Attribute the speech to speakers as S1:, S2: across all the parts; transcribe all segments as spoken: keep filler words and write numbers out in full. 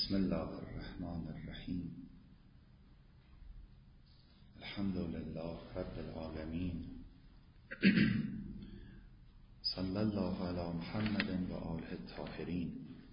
S1: بسم الله الرحمن الرحیم. الحمد لله رب العالمین. صلی الله علی محمد و آله الطاهرین.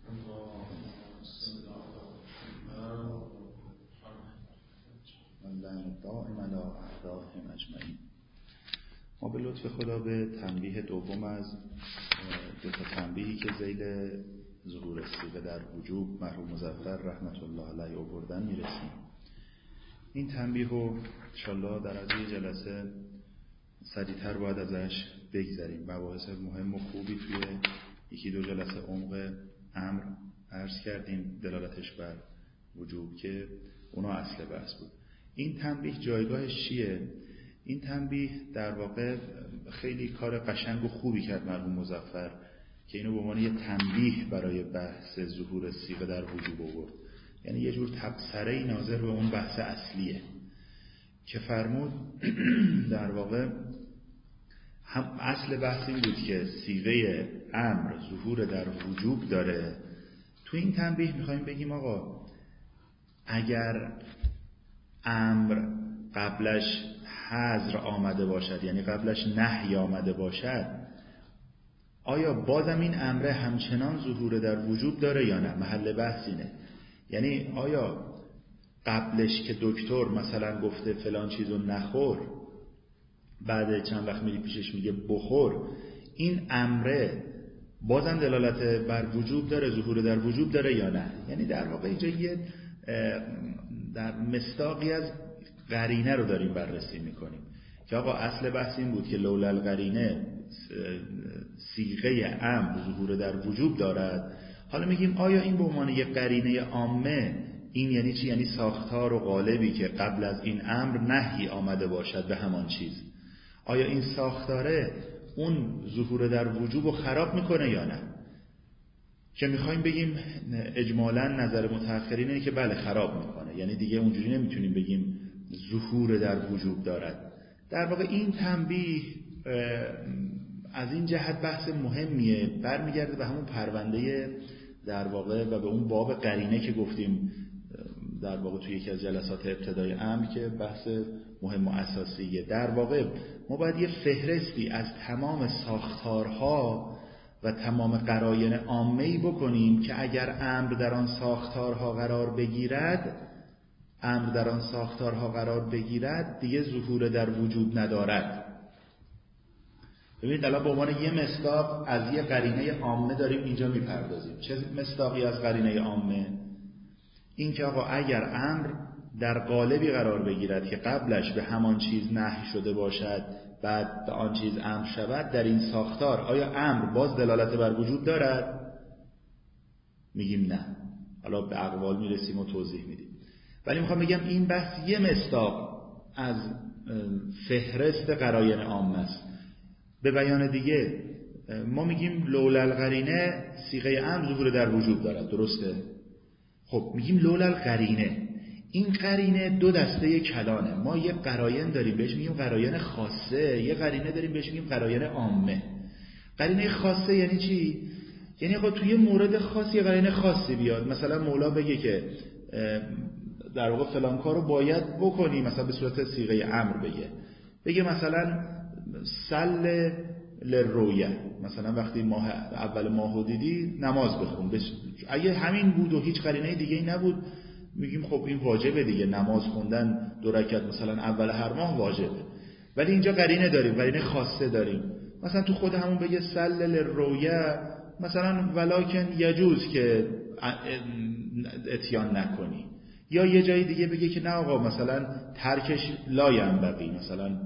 S1: واللعن الدائم علی اعدائهم اجمعین. ما به لطف خدا به تنبیه دوم از دو تا تنبیهی که ذیل ظهور صیغه در وجوب مرحوم مظفر رحمت الله علیه آوردن میرسیم. این تنبیه رو انشاءالله در از یه جلسه سریعتر باید ازش بگذریم. مباحث مهم و خوبی توی یکی دو جلسه عمق امر عرض کردیم، دلالتش بر وجوب که اونا اصل بحث بود. این تنبیه جایگاهش چیه؟ این تنبیه در واقع خیلی کار قشنگ و خوبی کرد مرحوم مظفر که اینو به عنوان یه تنبیه برای بحث ظهور صیغه در وجوب آورد. یعنی یه جور تبصره ناظر به اون بحث اصلیه که فرمود در واقع هم اصل بحث این بود که صیغه امر ظهور در وجوب داره. تو این تنبیه میخوایم بگیم آقا اگر امر قبلش حظر آمده باشد، یعنی قبلش نهی آمده باشد، آیا بازم این امر همچنان ظهور در وجوب داره یا نه؟ محل بحث اینه. یعنی آیا قبلش که دکتر مثلا گفته فلان چیزو نخور، بعد چند وقت میری پیشش میگه بخور، این امره بازم دلالت بر وجوب داره، ظهور در وجوب داره یا نه؟ یعنی در واقع اینجا یه در مصداقی از قرینه رو داریم بررسی میکنیم که آقا اصل بحث این بود که لولا القرینه صیغه امر ظهور در وجوب دارد. حالا میگیم آیا این به عنوان یک قرینه عامه این یعنی چی؟ یعنی ساختار و قالبی که قبل از این امر نهی آمده باشد به همان چیز، آیا این ساختاره اون ظهور در وجوب رو خراب میکنه یا نه؟ که میخوایم بگیم اجمالا نظر متأخرین اینه که بله خراب میکنه. یعنی دیگه اونجوری نمیتونیم بگیم ظهور در وجوب دارد. در واقع این تنبیه از این جهت بحث مهمیه، برمیگرده به همون پرونده در واقع و به اون باب قرینه که گفتیم در واقع توی یکی از جلسات ابتدای امر که بحث مهم و اساسیه. در واقع ما باید یه فهرستی از تمام ساختارها و تمام قراین عامه‌ای بکنیم که اگر امر در آن ساختارها قرار بگیرد امر در آن ساختارها قرار بگیرد دیگه ظهور در وجوب ندارد. ببینید الان به عنوان یه مصداق از یه قرینه عامه داریم اینجا میپردازیم. چه مصداقی از قرینه عامه؟ این که آقا اگر امر در قالبی قرار بگیرد که قبلش به همان چیز نهی شده باشد بعد به آن چیز امر شود، در این ساختار آیا امر باز دلالت بر وجوب دارد؟ میگیم نه. حالا به اقوال میرسیم و توضیح میدیم. ولی میخوام بگم این بحث یه مصداق از فهرست قراین عامه است. به بیان دیگه ما میگیم لولا القرینه صیغه امر ظهور در وجوب دارد، درسته؟ خب میگیم لولا القرینه، این قرینه دو دسته کلانه. ما یه قراین داریم بهش میگیم قراین خاصه، یه قرینه داریم بهش میگیم قراین عامه. قرینه خاصه یعنی چی؟ یعنی آقا توی مورد خاصی قرینه خاصی بیاد، مثلا مولا بگه که در واقع فلان کارو باید بکنی، مثلا به صورت صیغه امر بگه بگه مثلا سل للرویه، مثلا وقتی ماه اول ماهو دیدی نماز بخون. اگه همین بود و هیچ قرینه دیگه ای نبود میگیم خب این واجبه دیگه، نماز خوندن دو رکعت مثلا اول هر ماه واجبه. ولی اینجا قرینه داریم، قرینه خاصه داریم. مثلا تو خود همون بگه سل للرویه، مثلا ولکن یجوز که اتیان نکنی، یا یه جایی دیگه بگه که نه آقا مثلا ترکش لا ینبغی، مثلا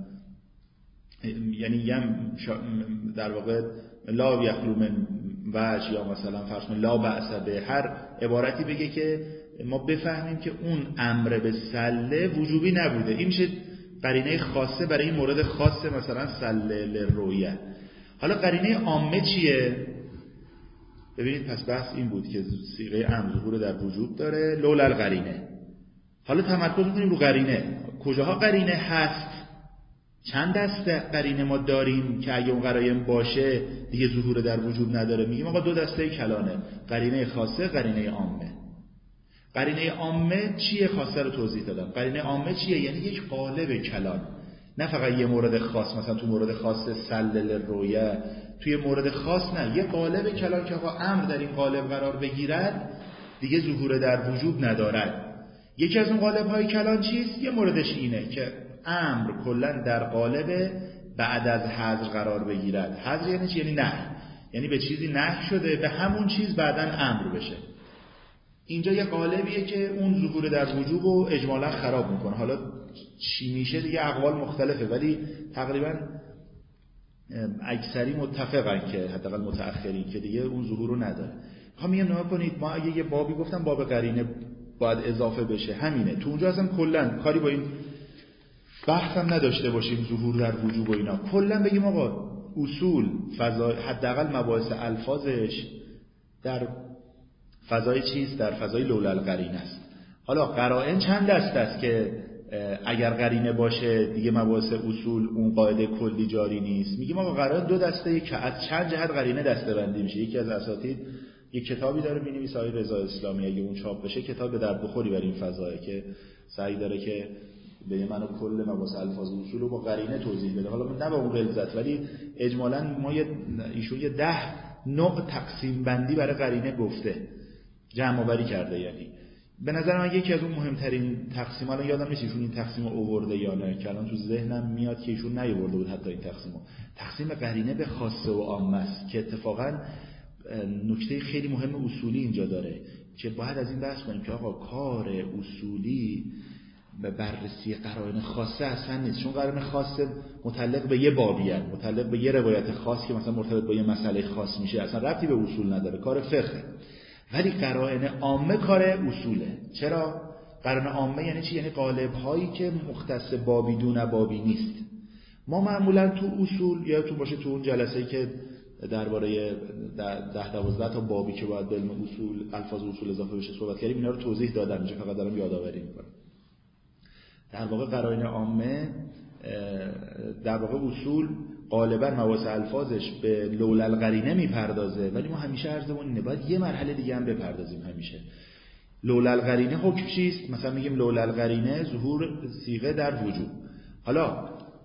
S1: یعنی یم در واقع لا یخلو من وجه، یا مثلا فرض کن لا بأس به، هر عبارتی بگه که ما بفهمیم که اون امر به سله وجوبی نبوده. این میشه قرینه خاصه برای این مورد خاصه، مثلا سله للرویه. حالا قرینه عامه چیه؟ ببینید پس بحث این بود که صیغه امر ظهور در وجوب داره لولا القرینه. حالا تمرکز می‌کنیم رو قرینه. کجاها قرینه هست؟ چند دسته قرینه ما داریم که اگه اون قراین باشه دیگه ظهور در وجوب نداره؟ میگیم آقا دو دسته کلانه، قرینه خاصه، قرینه عامه. قرینه عامه چیه؟ خاصه رو توضیح دادم. قرینه عامه چیه؟ یعنی یک قالب کلان، نه فقط یه مورد خاص، مثلا تو مورد خاص سلل رویه، توی مورد خاص نه، یه قالب کلان که آقا امر در این قالب قرار بگیرد دیگه ظهور در وجوب ندارد. یکی از اون قالب های کلان چیست؟ یه موردش اینه که امر کلا در قالب بعد از حذر قرار بگیرد. حذر یعنی چی؟ یعنی نهی، یعنی به چیزی نهی شده به همون چیز بعداً امر بشه. اینجا یه قالبیه که اون ظهور در وجوب رو اجمالاً خراب میکنه. حالا چی میشه دیگه اقوال مختلفه، ولی تقریباً اکثری متفقن که حداقل متأخرین که دیگه اون ظهور رو نداره. میخوام میگم نگاه کنید، ما اگه یه بابی گفتم باب قرینه باید اضافه بشه، همینه. تو اونجا اصلا کلا کاری با این بحث هم نداشته باشیم ظهور در وجوب و اینا، کلا بگیم آقا اصول فضا حداقل مباحث الفاظش در فضای چیست؟ در فضای لولا القرینه است. حالا قرائن چند دست است که اگر قرینه باشه دیگه مباحث اصول اون قاعده کلی جاری نیست. میگیم آقا قرائن دو دسته که از چند جهت قرینه دسته میشه. یکی از اساتید یک کتابی داره می‌نویسه آقای رضا اسلامی، اگه اون چاپ بشه کتاب به درد بخوری برای این فضایه که سعی داره که به منو کل مباحث الفاظ و اصول رو با قرینه توضیح بده. حالا نه به اون غلظت، ولی اجمالاً ما یه ایشون یه ده نوع تقسیم بندی برای قرینه گفته، جمع آوری کرده. یعنی به نظر من یکی از اون مهمترین تقسیم، الان یادم نیست ایشون این تقسیم رو آورده یا نه، که الان تو ذهنم میاد که ایشون نیاورده بود حتی این تقسیم رو. تقسیم قرینه به خاصه و عامه است که اتفاقاً نکته خیلی مهم اصولی اینجا داره که باید از این بحث کنیم که آقا کار اصولی به بررسی قرائن خاصه اصلا نیست، چون قرائن خاصه متعلق به یه بابی هست، متعلق به یه روایت خاص که مثلا مرتبط با یه مسئله خاص میشه، اصلا ربطی به اصول نداره، کار فقه. ولی قرائن عامه کار اصوله. چرا؟ قرائن عامه یعنی چی؟ یعنی قالب هایی که مختص بابی دون بابی نیست. ما معمولا تو اصول یا تو باشه تو اون جلسه‌ای که درباره ده دوازده تا بابی که باید به علم اصول الفاظ اصول اضافه بشه صحبت کردیم، اینا رو توضیح دادم، اینجا فقط دارم یادآوری میکنم. در واقع قرائن عامه در واقع اصول غالبا مباحث الفاظش به لولا القرینه میپردازه، ولی ما همیشه عرضمون اینه باید یه مرحله دیگه هم بپردازیم. همیشه لولا القرینه حکم چیست؟ مثلا میگیم لولا القرینه ظهور صیغه در وجوب. حالا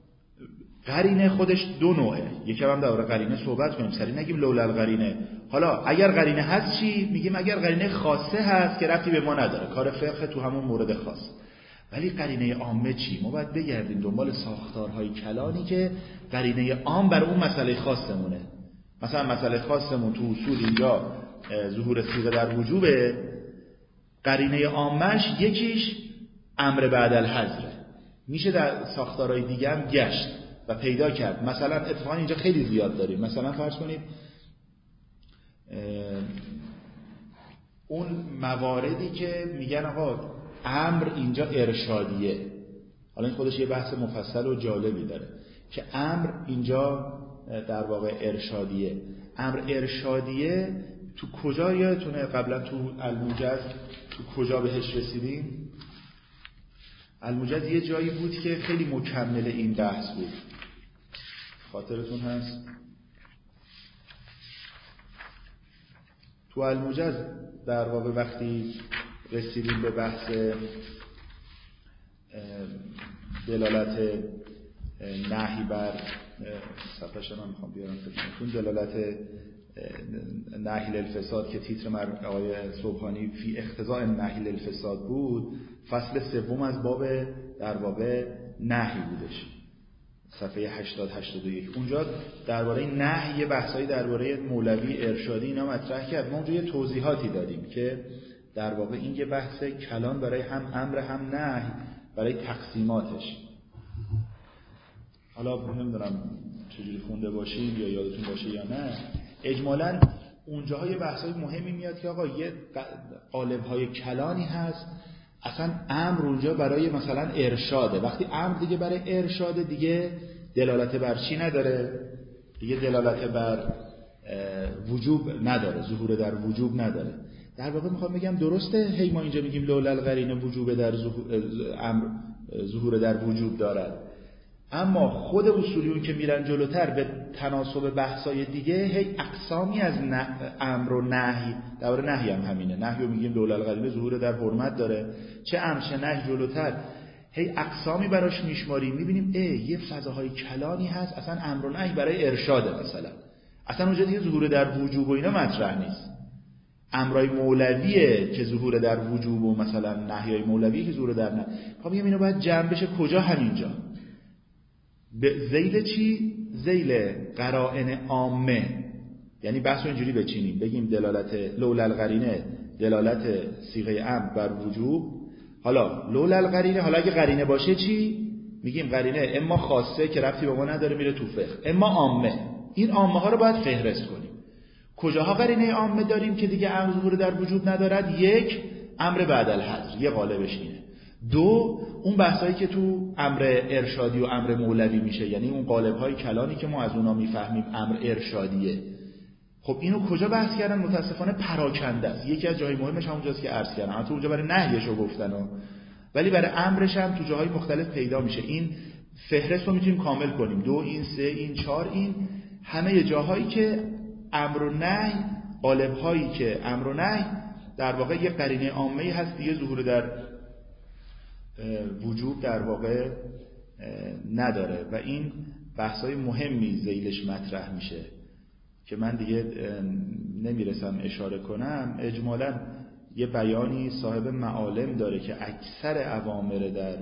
S1: قرینه خودش دو نوعه، یکم هم درباره قرینه صحبت کنیم، سری نگیم لولا القرینه. حالا اگر قرینه هست چی؟ میگیم اگر قرینه خاصه هست که ربطی به ما نداره، کار فقه تو همون مورد خاص. ولی قرینه عامه چی؟ ما باید بگردیم دنبال ساختارهای کلانی که قرینه عام برای اون مسئله خاصمونه. مثلا مسئله خاصمون تو اصول اینجا ظهور صیغه در وجوبه، قرینه عامش یکیش امر بعد الحذر، میشه در ساختارهای دیگه هم گشت و پیدا کرد. مثلا اتفاقا اینجا خیلی زیاد داریم. مثلا فرض کنید اون مواردی که میگن آقا امر اینجا ارشادیه، حالا این خودش یه بحث مفصل و جالبی داره که امر اینجا در واقع ارشادیه. امر ارشادیه تو کجا؟ یادتونه قبلا تو الموجز تو کجا بهش رسیدیم؟ الموجز یه جایی بود که خیلی مکمل این بحث بود، خاطرتون هست؟ تو الموجز در واقع وقتی رسیدیم به بحث دلالت نهی بر صفحه‌ش من میخوام بیارم خدمتتون، دلالت نهی للفساد که تیتر مر آقای صبحانی فی اقتضاء نهی للفساد بود، فصل سوم از باب در واقع نهی بودش، صفحه هشتاد هشتاد و یک. اونجا درباره نهی یه بحثایی درباره مولوی ارشادی اینا مطرح کرد. ما اونجا یه توضیحاتی دادیم که در واقع این یه بحث کلان برای هم امر هم نهی، برای تقسیماتش. حالا نمیدونم چجوری خونده باشیم یا یادتون باشه یا نه، اجمالاً اونجاها یه بحثای مهمی میاد که آقا یه قالب‌های کلانی هست، اصلا امر اونجا برای مثلا ارشاده. وقتی امر دیگه برای ارشاده دیگه دلالت بر چی نداره؟ دیگه دلالت بر وجوب نداره، ظهور در وجوب نداره. در واقع میخوام بگم درسته هی ما اینجا میگیم لولا القرینه وجوب در امر ظهور در وجوب دارد، اما خود اصولیون که میرن جلوتر به تناسب بحثای دیگه هی اقسامی از امر و نهی، درباره نهی هم همینه، نهی رو میگیم لولا القرینه ظهور در حرمت داره، چه امر چه نهی جلوتر هی اقسامی براش میشماریم، میبینیم ای یه فضاهای کلانی هست اصلا امر و نهی برای ارشاده، مثلا اصلا اونجا دیگه ظهور در وجوب و اینا مطرح نیست، امرای مولویه که ظهور در وجوب و مثلا نهیای مولویه که ظهور در نه. خب میگم اینو باید جمع بشه کجا؟ همینجا. به ذیل چی؟ ذیل قرائن عامه. یعنی بحث رو اینجوری بچینیم، بگیم دلالت لولا القرینه دلالت صیغه امر بر وجوب. حالا لولا القرینه، حالا اگه قرینه باشه چی؟ میگیم قرینه اما خاصه که ربطی به ما نداره میره تو فقه، اما عامه. این عامه ها رو باید فهرست کنیم. کجاها قرینه عامه داریم که دیگه امر ظهور در وجوب ندارد؟ یک، امر بعد الحظر، یه قالبش اینه. دو، اون بحثایی که تو امر ارشادی و امر مولوی میشه، یعنی اون قالب‌های کلانی که ما از اونا میفهمیم امر ارشادیه. خب اینو کجا بحث کردن؟ متاسفانه پراکنده است. یکی از جای مهمش همونجاست که عرض کردم، تو اونجا برای نهیشو گفتن و ولی برای امرش هم تو جاهای مختلف پیدا میشه. این فهرست رو میتونیم کامل کنیم، دو این، سه این، چهار این، همه جاهایی که امر و نهی، قالب‌هایی که امر و نهی در واقع یه قرینه عامه‌ای هست دیگه ظهور در وجوب در واقع نداره و این بحث‌های مهمی ذیلش مطرح میشه که من دیگه نمیرسم اشاره کنم. اجمالاً یه بیانی صاحب معالم داره که اکثر اوامر در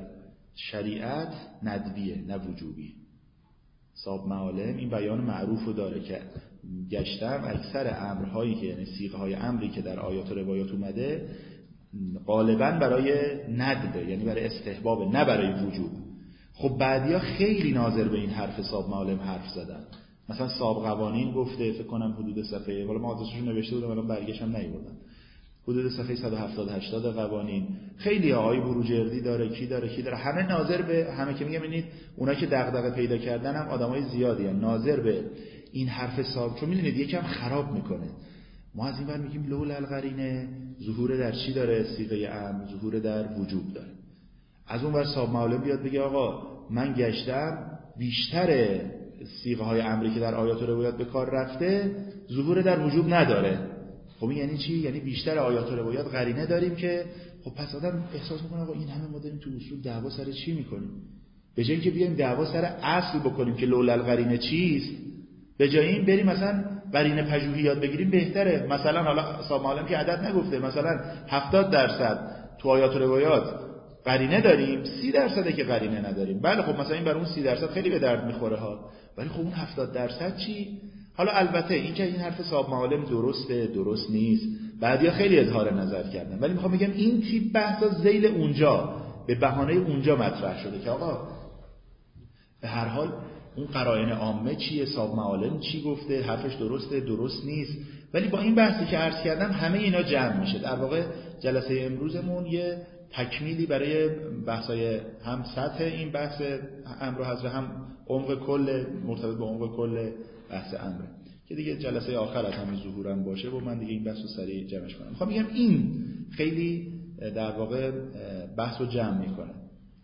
S1: شریعت ندبیه نه وجوبی. صاحب معالم این بیان معروف رو داره که گشتم اکثر امرهایی که یعنی صیغه‌های امری که در آیات و روایات اومده غالباً برای ندبه، یعنی برای استحباب، نه برای وجوب. خب بعدیا خیلی ناظر به این حرف صاحب معالم حرف زدن. مثلا صاحب قوانین گفته، فکر کنم حدود صفحه، حالا من آدرسش رو نوشته بودم الان برگشتم نیوردم، حدود صفحه صد و هفتاد هشتاد قوانین. خیلی آقای بروجردی داره، کی داره کی داره، همه ناظر به همه که میگم ببینید اونا که دغدغه پیدا کردن هم آدمای زیادی ان، ناظر به این حرف صاحب، چون میدونید یکم خراب میکنه. ما از این ور میگیم لولا القرینه ظهور در چی داره؟ صیغه امر ظهور در وجوب داره. از اون ور صاحب معالم بیاد بگه آقا من گشتم بیشتر صیغه های امری که در آیات و روایات به کار رفته ظهور در وجوب نداره. خب این یعنی چی؟ یعنی بیشتر آیات و روایات قرینه داریم که خب پس آدم احساس میکنه آقا این همه ما داریم تو اصول دعوا سر چی میکنیم؟ به جای اینکه بیایم دعوا سر اصل بکنیم که لولا القرینه چیست، به جای این بریم مثلا قرینه پژوهی یاد بگیریم بهتره. مثلا حالا صاحب معلم که عدد نگفته، مثلا هفتاد درصد تو آیات و روایات قرینه داریم، سی درصده که قرینه نداریم. بله خب مثلا این برای اون سی درصد خیلی به درد میخوره ها، ولی خب اون هفتاد درصد چی؟ حالا البته این که این حرف صاحب معالم درسته درست نیست، بعضیا خیلی اظهار نظر کردن، ولی میخوام بگم این تیپ بحثا ذیل اونجا به بهانه اونجا مطرح شده که آقا به هر حال اون قرائن عامه چیه، صاحب معالم چی گفته، حرفش درسته درست نیست. ولی با این بحثی که عرض کردم همه اینا جمع میشه. در واقع جلسه امروزمون یه تکمیلی برای بحثای هم سطح این بحث امر و حضر، هم عمق کل مرتبط به عمق کل بحث امره که دیگه جلسه آخر از همین ظهورم باشه و من دیگه این بحث رو سریع جمعش کنم. میخوام بگم این خیلی در واقع بحث رو جمع میکنه.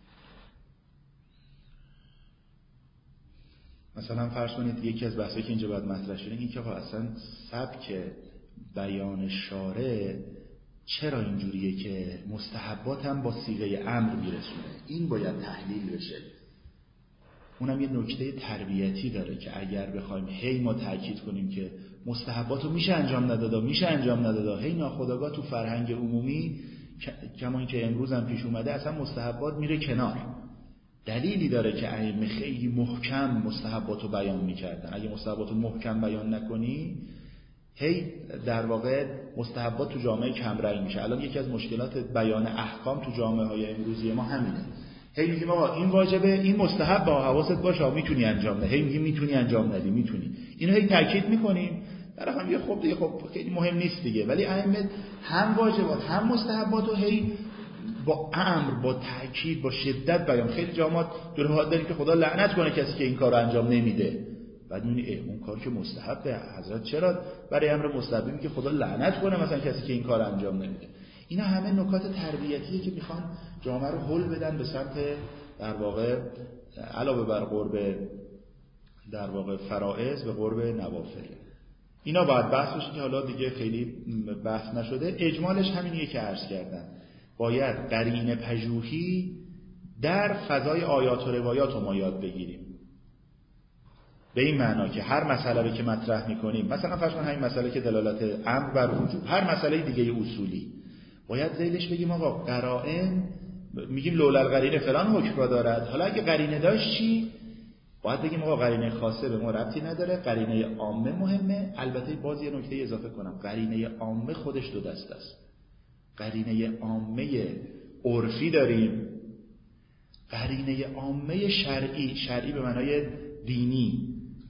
S1: مثلا فرض کنید یکی از بحثایی که اینجا باید مطرح شده این که اصلا سبک بیان شارع چرا اینجوریه که مستحبات هم با صیغه امر میرسونه. این باید تحلیل بشه. اونم یه نکته تربیتی داره که اگر بخوایم هی ما تاکید کنیم که مستحبات رو میشه انجام ندادا میشه انجام ندادا، هی ناخودآگاه تو فرهنگ عمومی کما اینکه امروز هم پیش اومده اصلا مستحبات میره کنار. دلیلی داره که ائمه خیلی محکم مستحبات رو بیان میکردن. اگه مستحبات رو محکم بیان نکنی هی در واقع مستحبات تو جامعه کمرنگ میشه. الان یکی از مشکلات بیان احکام تو جامعه های امروزی ما همینه. هی میگیم آقا این واجبه، این مستحب، با حواست باشه میتونی انجام بده. هی میگیم میتونی انجام ندی، میتونی. اینو هی تاکید میکنیم. طرف هم میگه خب دیگه خب خیلی مهم نیست دیگه. ولی ائمه هم واجبات هم مستحبات رو هی با امر با تاکید با شدت بیان. خیلی جامعات دور حال داریم که خدا لعنت کنه کسی که این کارو انجام نمیده. بعد میبینی اون کار که مستحبه، حضرت چرا برای امر مستحبی که خدا لعنت کنه مثلا کسی که این کار انجام نمیده. اینا همه نکات تربیتیه که میخوان جامعه رو هل بدن به سمت در واقع علاوه بر قرب در واقع فرائض به قرب نوافل. اینا باید بحث بشه که حالا دیگه خیلی بحث نشده. اجمالش همینیه که عرض کردم، باید قرینه پژوهی در فضای آیات و روایات رو ما یاد بگیریم، به این معنا که هر مسئله رو که مطرح میکنیم، مثلا فرض کن همین مسئله که دلالت امر بر وجوب، هر مسئله دیگه اصولی، باید ذیلش بگیم آقا قرائن، میگیم لولا القرینه فلان حکم را دارد، حالا اگه قرینه داشت چی؟ باید بگیم آقا قرینه خاصه به ما ربطی نداره، قرینه عامه مهمه. البته باز یه نکته اضافه کنم، قرینه عامه خودش دو دسته است. قرینه عامه عرفی داریم، قرینه عامه شرعی، شرعی به معنای دینی،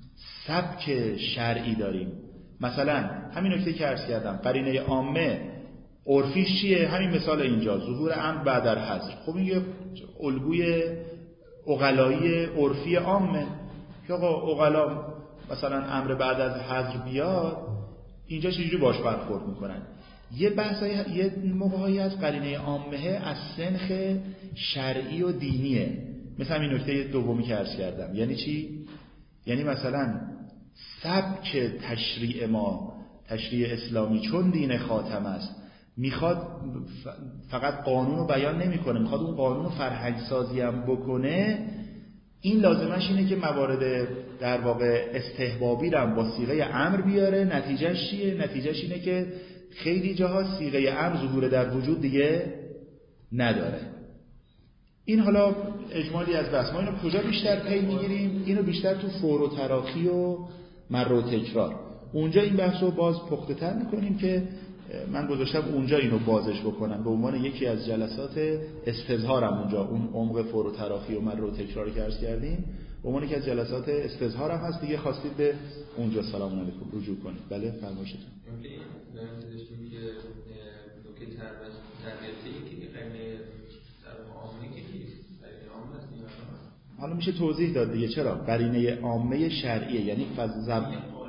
S1: سبک شرعی داریم. مثلا همین نکته که عرض کردم، قرینه عامه عرفیش چیه؟ همین مثال اینجا، ظهور امر بعد الحظر. خب این یه الگوی عقلایی عرفی عامه که آقا عقلا مثلا امر بعد از حظر بیاد، اینجا چجوری باش برخورد میکنن. یه بحثای یه موقعی از قرینه عامه از سنخ شرعی و دینیه، مثل همین نکته دومی که عرض کردم. یعنی چی؟ یعنی مثلا سبک تشریع ما، تشریع اسلامی چون دین خاتم است، میخواد فقط قانون رو بیان نمیکنه، میخواد اون قانون رو فرهنگ سازی هم بکنه. این لازمش اینه که موارد در واقع استحبابی رو هم با صیغه امر بیاره. نتیجهش چیه؟ نتیجهش اینه که خیلی جاها صیغه امر ظهور در وجود دیگه نداره. این حالا اجمالی از بحث. ما اینو کجا بیشتر پی میگیریم؟ اینو بیشتر تو فور و تراخی و مر و تکرار. اونجا این بحث رو باز پخته تر میکنیم که من گذاشتم اونجا اینو بازش بکنم به عنوان یکی از جلسات استظهارم. اونجا اون عمق فور و تراخی و مر و تکراری که عرض کردیم به عنوان یکی از جلسات استظهارم هست دیگه. خواستید به اونجا سلام علیکم رجوع کنید. بله فرمایشتون. حالا میشه توضیح داد دیگه چرا قرینه عامه شرعیه، یعنی فضل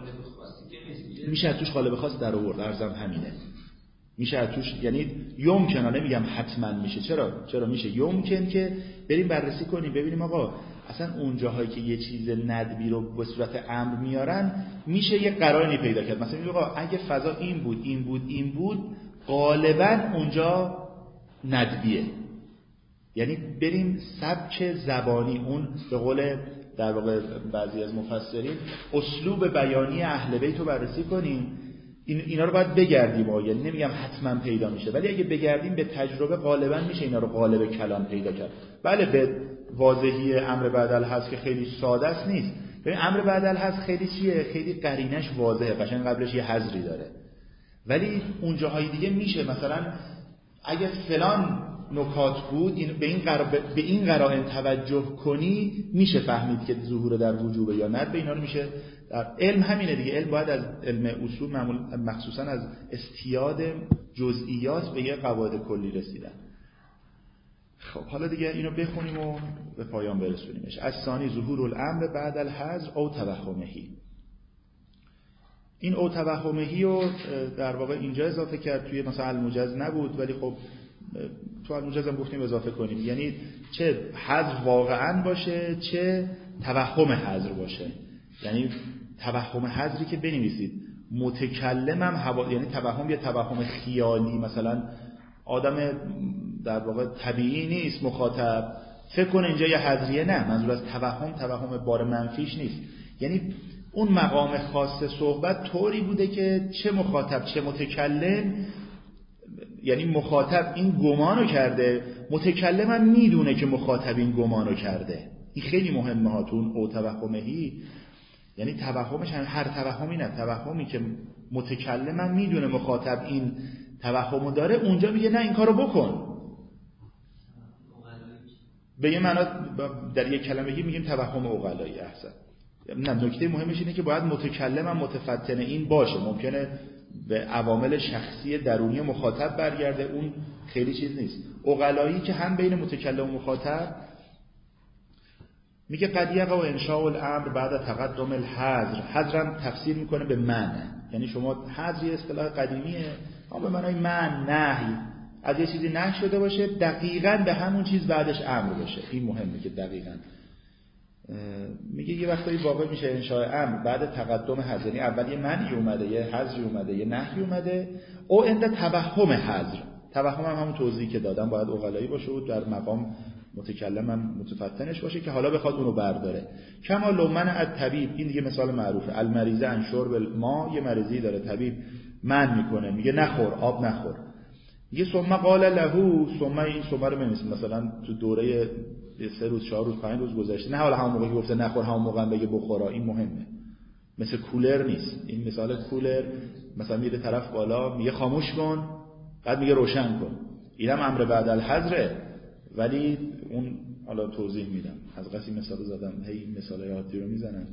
S1: میشه از توش قالب خاص در آورد. عرضم همینه، میشه از توش، یعنی یمکنه، نمیگم حتما میشه. چرا چرا میشه؟ یمکن که بریم بررسی کنیم ببینیم آقا اصلا اون جاهایی که یه چیز ندبی رو به صورت امر میارن میشه یه قرائنی پیدا کرد. مثلا میگه آقا اگه فضا این بود این بود این بود غالبا اونجا ندبیه. یعنی بریم سبک زبانی، اون به قول در واقع بعضی از مفسرین اسلوب بیانی اهل بیت رو بررسی کنیم. این اینا رو باید بگردیم. آقا یعنی نمیگم حتما پیدا میشه، ولی اگه بگردیم به تجربه غالبا میشه اینا رو قالب کلام پیدا کرد. بله به واضحی امر بعد الحظر که خیلی ساده است نیست. ببین امر بعد الحظر خیلی چیه؟ خیلی قرینش واضحه، قشنگ قبلش یه حظری داره. ولی اون جاهای دیگه میشه مثلا اگه فلان نکات بود این به این قرا... به این قرائن توجه کنی میشه فهمید که ظهور در وجوبه یا نه. به اینا رو میشه در علم همینه دیگه. علم باید از علم اصول معمول مخصوصا از استیاد جزئیات به یه قواعد کلی رسیدن. خب حالا دیگه اینو بخونیم و به پایان برسونیمش. از ثانی ظهور الامر بعد الحظر او توهمهی. این او توهمهی رو در واقع اینجا اضافه کرد، توی مثلا الموجز نبود ولی خب تو الموجز هم گفتیم اضافه کنیم. یعنی چه حذف واقعا باشه چه توهم حذف باشه. یعنی توهم حذفی که بنویسید متکلمم هوا، یعنی توهم یا توهم خیالی، مثلا آدم در واقع طبیعی نیست مخاطب فکر کنه اینجا یه حذریه، نه، منظور از توهم توهم بار منفیش نیست. یعنی اون مقام خاص صحبت طوری بوده که چه مخاطب چه متکلم، یعنی مخاطب این گمانو کرده، متکلم هم میدونه که مخاطب این گمانو کرده. این خیلی مهمه ها تو اون او توهمهی. یعنی توهمش هر توهمی نه، توهمی که متکلم هم میدونه مخاطب این توهمو داره، اونجا میگه نه این کارو بکن. به یه معنا در یک کلمه میگیم توهم عقلایی. احسن. نه، نکته مهمش اینه که باید متکلم هم متفتن این باشه. ممکنه به عوامل شخصی درونی مخاطب برگرده، اون خیلی چیز نیست. عقلایی که هم بین متکلم و مخاطب میگه قد یقع انشاء الامر بعد تقدم الحظر. حظرم تفسیر میکنه به من، یعنی شما حظر یه اصطلاح قدیمیه اما به معنای من، نهی، از یه چیزی نهی شده باشه دقیقاً به همون چیز بعدش امر بشه. این مهمه که دقیقاً میگه یه وقتایی واقع میشه انشاء امر بعد تقدم حذر، یعنی اول یه منعی اومده، یه حذری اومده، یه نهی اومده، او عند توهم حذر. توهم هم همون توضیحی که دادم، باید عقلایی باشه و در مقام متکلم هم متفتنش باشه که حالا بخواد اونو برداره. کما لو منع الطبیب، این دیگه مثال معروفه، المریضه عن شرب الماء، یه مریضی داره طبیب منع میکنه، میگه نخور، آب نخور. یه ثم قال له، ثم این ثم رو بنویسید، مثلا تو دوره سه روز چهار روز پنج روز گذشته، نه حالا همون موقعی که گفته نخور همون موقع بگه بخورا، این مهمه. مثل کولر نیست این، مثال کولر مثلا میره طرف بالا میگه خاموش کن، بعد میگه روشن کن، اینم امر بعد الحظره، ولی اون حالا توضیح میدم. از قصی مثال زدم، هی مثالای عادی رو میزنن،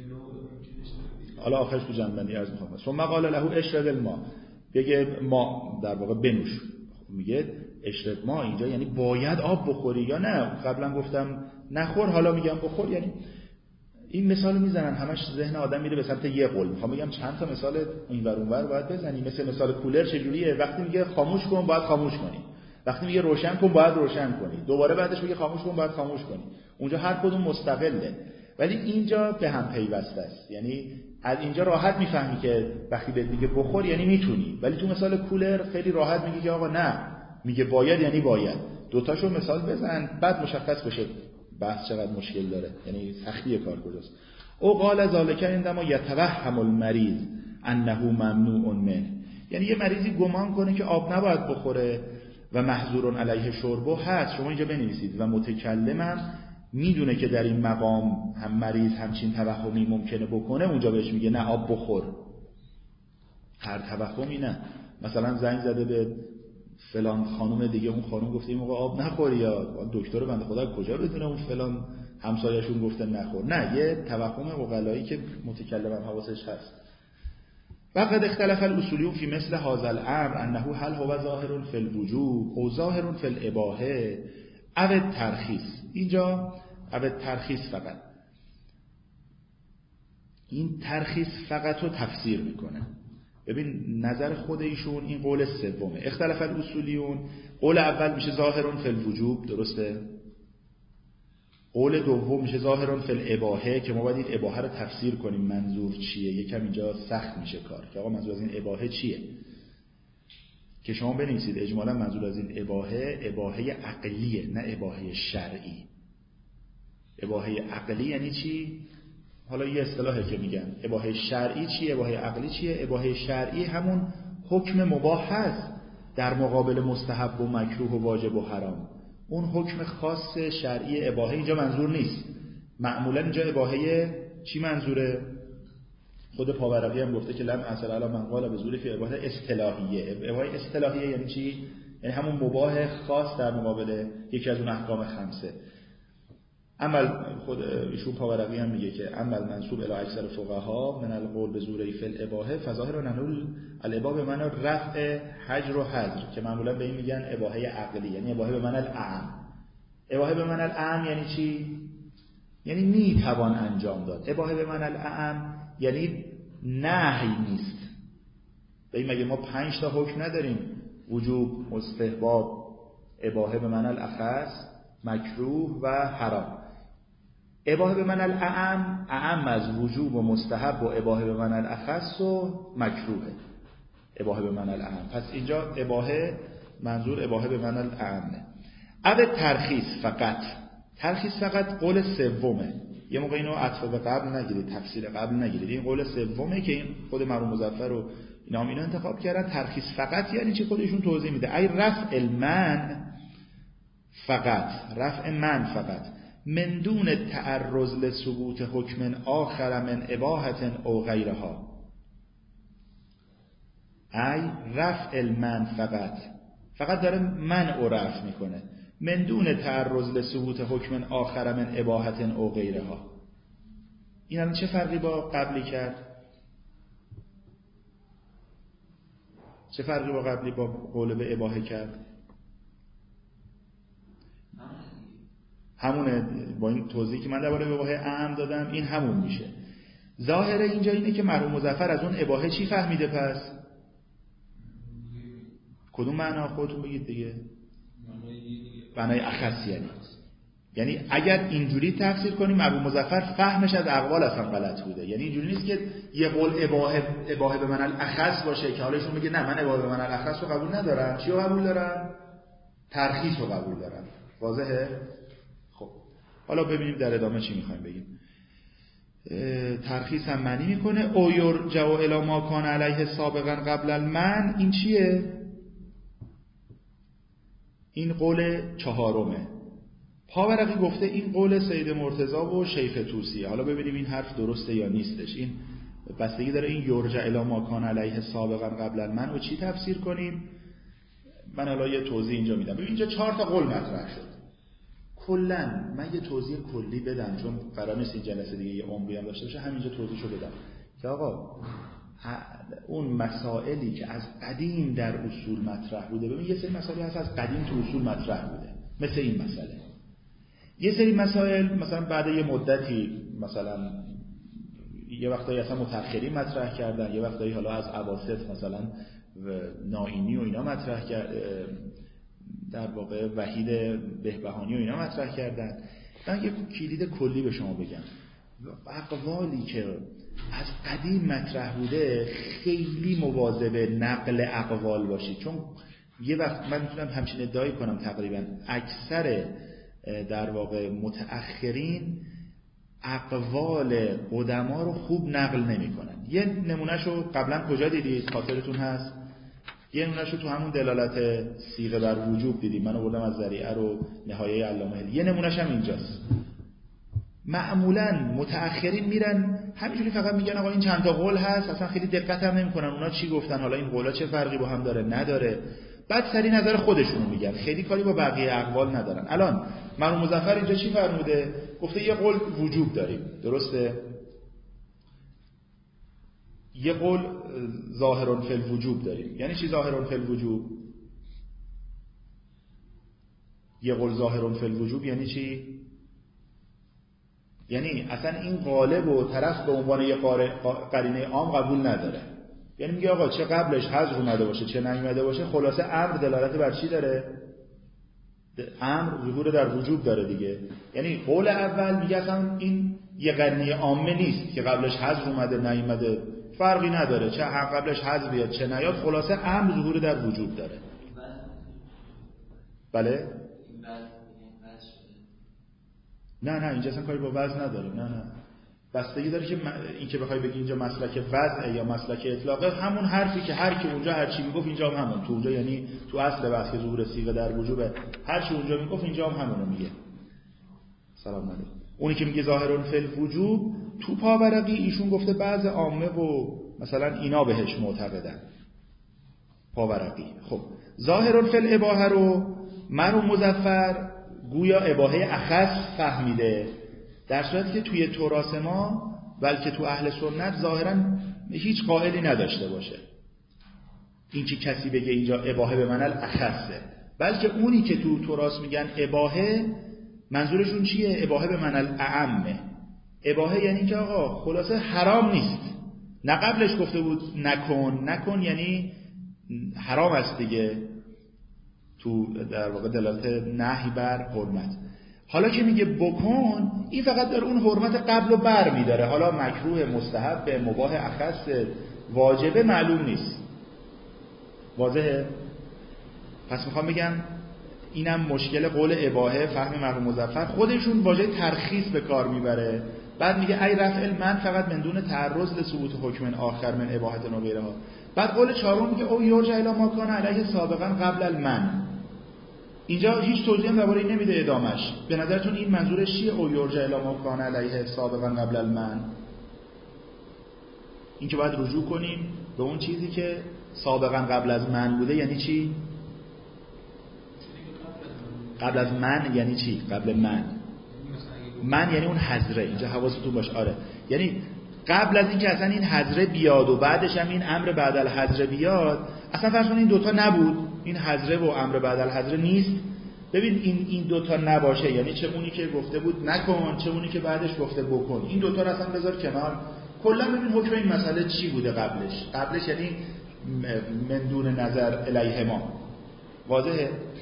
S1: حالا آخرش تو جنبندی عرض میخوام. ثم قال له اشرب الماء، بگه ما در واقع بنوش، میگه اشرب ما اینجا یعنی باید آب بخوری یا نه؟ قبلا گفتم نخور، حالا میگم بخور. یعنی این مثال میزنن، همش ذهن آدم میره به سمت یه قول. میخوام بگم چند تا مثال اینور اونور باید بزنی. مثل مثال کولر چجوریه؟ وقتی میگه خاموش کن باید خاموش کنی، وقتی میگه روشن کن باید روشن کنی، دوباره بعدش میگه خاموش کن باید خاموش کنی. اونجا هر کدوم مستقله، ولی اینجا به هم پیوسته است. یعنی از اینجا راحت میفهمی که وقتی بهت میگه بخور یعنی میتونی، ولی تو مثال کولر خیلی راحت میگه که آقا نه، میگه باید یعنی باید. دوتاشو مثال بزن بعد مشخص بشه بحث چقدر مشکل داره، یعنی سختی کار کجاست. او قال ذالک عندما یتوهم المریض انه ممنوع منه، یعنی یه مریضی گمان کنه که آب نباید بخوره و محظور علیه شربه هست. شما اینجا بنویسید و متکلمم میدونه که در این مقام هم مریض همچین توهمی ممکنه بکنه، اونجا بهش میگه نه آب بخور. هر توهمی نه، مثلا زنگ زده به فلان خانم دیگه، اون خانم گفته این موقع آب نخوری، یا دکتر بنده خدا کجا بدونه اون فلان همسایه‌شون گفته نخور. نه، یه توهم عقلایی که متکلمم حواسش هست. وقد اختلف الاصولیون فی مثل هذا الامر انه هل هو ظاهر فی الوجوب او ظاهر فی الاباحه او ترخیص. اینجا او ترخیص فقط، این ترخیص فقط رو تفسیر میکنه. ببین نظر خود ایشون این قول سومه، اختلاف الاصولیون. قول اول میشه ظاهر فی الوجوب، درسته؟ قول دوم میشه ظاهر فی الاباحه، که ما باید این اباحه رو تفسیر کنیم منظور چیه. یکم اینجا سخت میشه کار که آقا منظور از این اباحه چیه، که شما بنویسید اجمالا منظور از این اباحه اباحه عقلیه، نه اباحه شرعی. اباحه عقلی یعنی چی؟ حالا یه اصطلاحی که میگن اباحه شرعی چیه، اباحه عقلی چیه. اباحه شرعی همون حکم مباح هست در مقابل مستحب و مکروه و واجب و حرام. اون حکم خاص شرعی اباحه اینجا منظور نیست. معمولا اینجا اباحه چی منظوره؟ خود پاورقی هم گفته که لم اثر علی من قال به زور فی اباحه اصطلاحیه. اباحه اصطلاحیه یعنی چی؟ یعنی همون مباح خاص در مقابل یکی از اون احکام خمسه. عمل خود ایشون پاورقی هم میگه که عمل منسوب الی اکثر فقها من القول به زوره فی الاباحه فظاهر ننول الاباحه به معنی رفع حجر و حظر، که معمولا به این میگن اباحه عقلی، یعنی اباحه به معنی الاعم. اباحه به معنی الاعم یعنی چی؟ یعنی میتوان انجام داد. اباحه به معنی الاعم یعنی نهی نیست. به این مگه ما پنج تا حکم نداریم؟ وجوب، استحباب، اباحه به معنی الاخص، مکروه و حرام. اباحه به معنی الاعم، اعم از وجوب و مستحب و اباحه به معنی الاخص و مکروهه. اباحه به معنی الاعم، پس اینجا اباحه منظور اباحه به معنی الاعمه. او ترخیص فقط، ترخیص فقط قول سومه. یه موقع اینو عطف به قبل نگیرید، تفسیر قبل نگیرید، این قول سومه که این خود مرحوم مظفر و اینا هم اینو انتخاب کردن. ترخیص فقط یعنی چی؟ خودشون توضیح میده. ای رفع المنع فقط، رفع من فقط، من دون تعرض لثبوت حکم آخر من اباحة او غیرها. ای رفع المن فقط، فقط داره منع و رفع میکنه، من دون تعرض لثبوت حکم آخر من اباحة او غیرها. این الان چه فرقی با قبلی کرد؟ چه فرقی با قبلی با قول به اباحه کرد؟ همونه. با این توضیحی که من درباره اباحه عام دادم این همون میشه. ظاهر اینجا اینه که مرحوم مظفر از اون اباحه چی فهمیده؟ پس کدوم معنا؟ خودتون بگید دیگه. معنای اخص، یعنی یعنی اگر اینجوری تفسیر کنیم ابو مظفر فهمش از اقوال اصلا غلط بوده. یعنی اینجوری نیست که یه قول اباحه اباحه به من الاخص باشه که حالا ایشون میگه نه من اباحه به من الاخص رو قبول ندارم. چی رو قبول دارم؟ ترخیص رو قبول دارم. واضحه؟ خب حالا ببینیم در ادامه چی میخوایم بگیم. ترخیص هم معنی میکنه او یرجع الی ما کان علیه سابقا قبل المن. این چیه؟ این قول چهارمه. پاورقی گفته این قول سید مرتضی و شیخ طوسی. حالا ببینیم این حرف درسته یا نیستش. این بستگی داره این یرجع الی ما کان علیه سابقا قبل المن و چی تفسیر کنیم. من حالا یه توضیح اینجا میدم. ببین اینجا چهار تا قول مطرح شد. کلا من یه توضیح کلی بدم چون قرار نیست این جلسه دیگه یه عمری هم داشته باشه، همینجا توضیحشو بدم که آقا اون مسائلی که از قدیم در اصول مطرح بوده، ببین یه سری مسائلی هست از قدیم تو اصول مطرح بوده، مثل این مسئله. یه سری مسائل مثلا بعد یه مدتی مثلا یه وقتایی اصلا متأخرین مطرح کردن، یه وقتایی حالا از اواسط مثلا نائینی و اینا مطرح کرد، در واقع وحید بهبهانی و اینا مطرح کردن. من یه کلید کلی به شما بگم. اقوالی که از قدیم مطرح بوده خیلی مواظب نقل اقوال باشید، چون یه وقت من میتونم همچین ادعایی کنم تقریبا اکثر در واقع متأخرین اقوال قدما رو خوب نقل نمی کنن. یه نمونهشو قبلا کجا دیدید؟ خاطرتون هست؟ یه نمونهشو تو همون دلالت صیغه بر وجوب دیدیم. من آوردم از ذریعه رو نهایه علامه هلی. یه نمونهش هم اینجاست. معمولا متأخرین میرن همینجوری فقط میگن آقا این چند تا قول هست، اصلا خیلی دقت هم نمیکنن اونا چی گفتن، حالا این قولا چه فرقی با هم داره نداره، بعد سری نظر خودشونو میگن، خیلی کاری با بقیه اقوال ندارن. الان مرحوم مظفر اینجا چی فرموده؟ گفته یه قول وجوب داریم، درسته؟ یه قول ظاهرون فی الوجوب داریم. یعنی چی ظاهرون فی الوجوب؟ یه قول ظاهرون فی الوجوب یعنی چی؟ یعنی اصلا این قالب و طرف به عنوان یه قرینه عام قبول نداره. یعنی میگه آقا چه قبلش حذف اومده باشه چه نیومده باشه، خلاصه امر دلالت بر چی داره؟ امر ظهور در وجوب داره دیگه. یعنی قول اول میگه اصلا این یه قرینه عامه نیست که قبلش حذف اومده نیومده، فرقی نداره چه قبلش حذف بیاد چه نیاد، خلاصه امر ظهور در وجوب داره. بله؟ نه نه اینجا اصلا کاری با وضع نداره. نه نه بستگی داره که این که بخوای بگی اینجا مسلک وضع یا مسلک اطلاقه، همون حرفی که هر کی اونجا هر چی میگفت اینجا هم همون تو اونجا، یعنی تو اصل بحث که ظهور صیغه در وجوبه، هر چی اونجا میگفت اینجا هم همونو میگه. سلام علیکم. اونی که میگه ظاهرون فی الوجوب تو پاورقی ایشون گفته بعض عامه و مثلا اینا بهش معتقدن. پاورقی خب ظاهرون فی الاباحه رو مرحوم مظفر گویا اباحه اخص فهمیده، در صورتی که توی تراث ما بلکه تو اهل سنت ظاهرا هیچ قائلی نداشته باشه این که کسی بگه اینجا اباحه به معنی الاخصه، بلکه اونی که تو تراث میگن اباحه منظورشون چیه؟ اباحه به معنی الاعمه. اباحه یعنی که آقا خلاصه حرام نیست، نه قبلش گفته بود نکن، نکن یعنی حرام است دیگه، تو در واقع دلالت نهی بر حرمت. حالا که میگه بکن، این فقط داره اون حرمت قبل و بر میداره، حالا مکروه، مستحب، مباح، اخص، واجبه معلوم نیست. واضحه؟ پس میخوام بگم اینم مشکل قول اباحه فهم مرحوم مظفر، خودشون واژه ترخیص به کار میبره، بعد میگه ای رفع المن فقط من دون تعرض لثبوت حکم آخر من اباحه و غیرها. بعد قول چهارم میگه او یرجع الی ما کان علیه سابقا قبل المن. اینجا هیچ توضیحی درباره این نمیده ادامش. به نظرتون این منظورش چیه؟ او یرجع الی ما کان علیه سابقا قبل المن. این که باید رجوع کنیم به اون چیزی که سابقا قبل از من بوده. یعنی چی؟ قبل از من یعنی چی؟ قبل من من یعنی اون حضره. اینجا حواستون باشه. آره یعنی قبل از این که اصلا این حضره بیاد و بعدش هم این امر بعد الحضره بیاد، اصلا فرض کنید این دوتا نبود، این حضره و امر بعد الحضره نیست. ببین این این دوتا نباشه یعنی چه اونی که گفته بود نکن، چه اونی که بعدش گفته بکن، این دوتا رو اصلا بذار کنار. کلا ببین حکم این مسئله چی بوده قبلش. قبلش یعنی من دون نظر الیهما. واضحه؟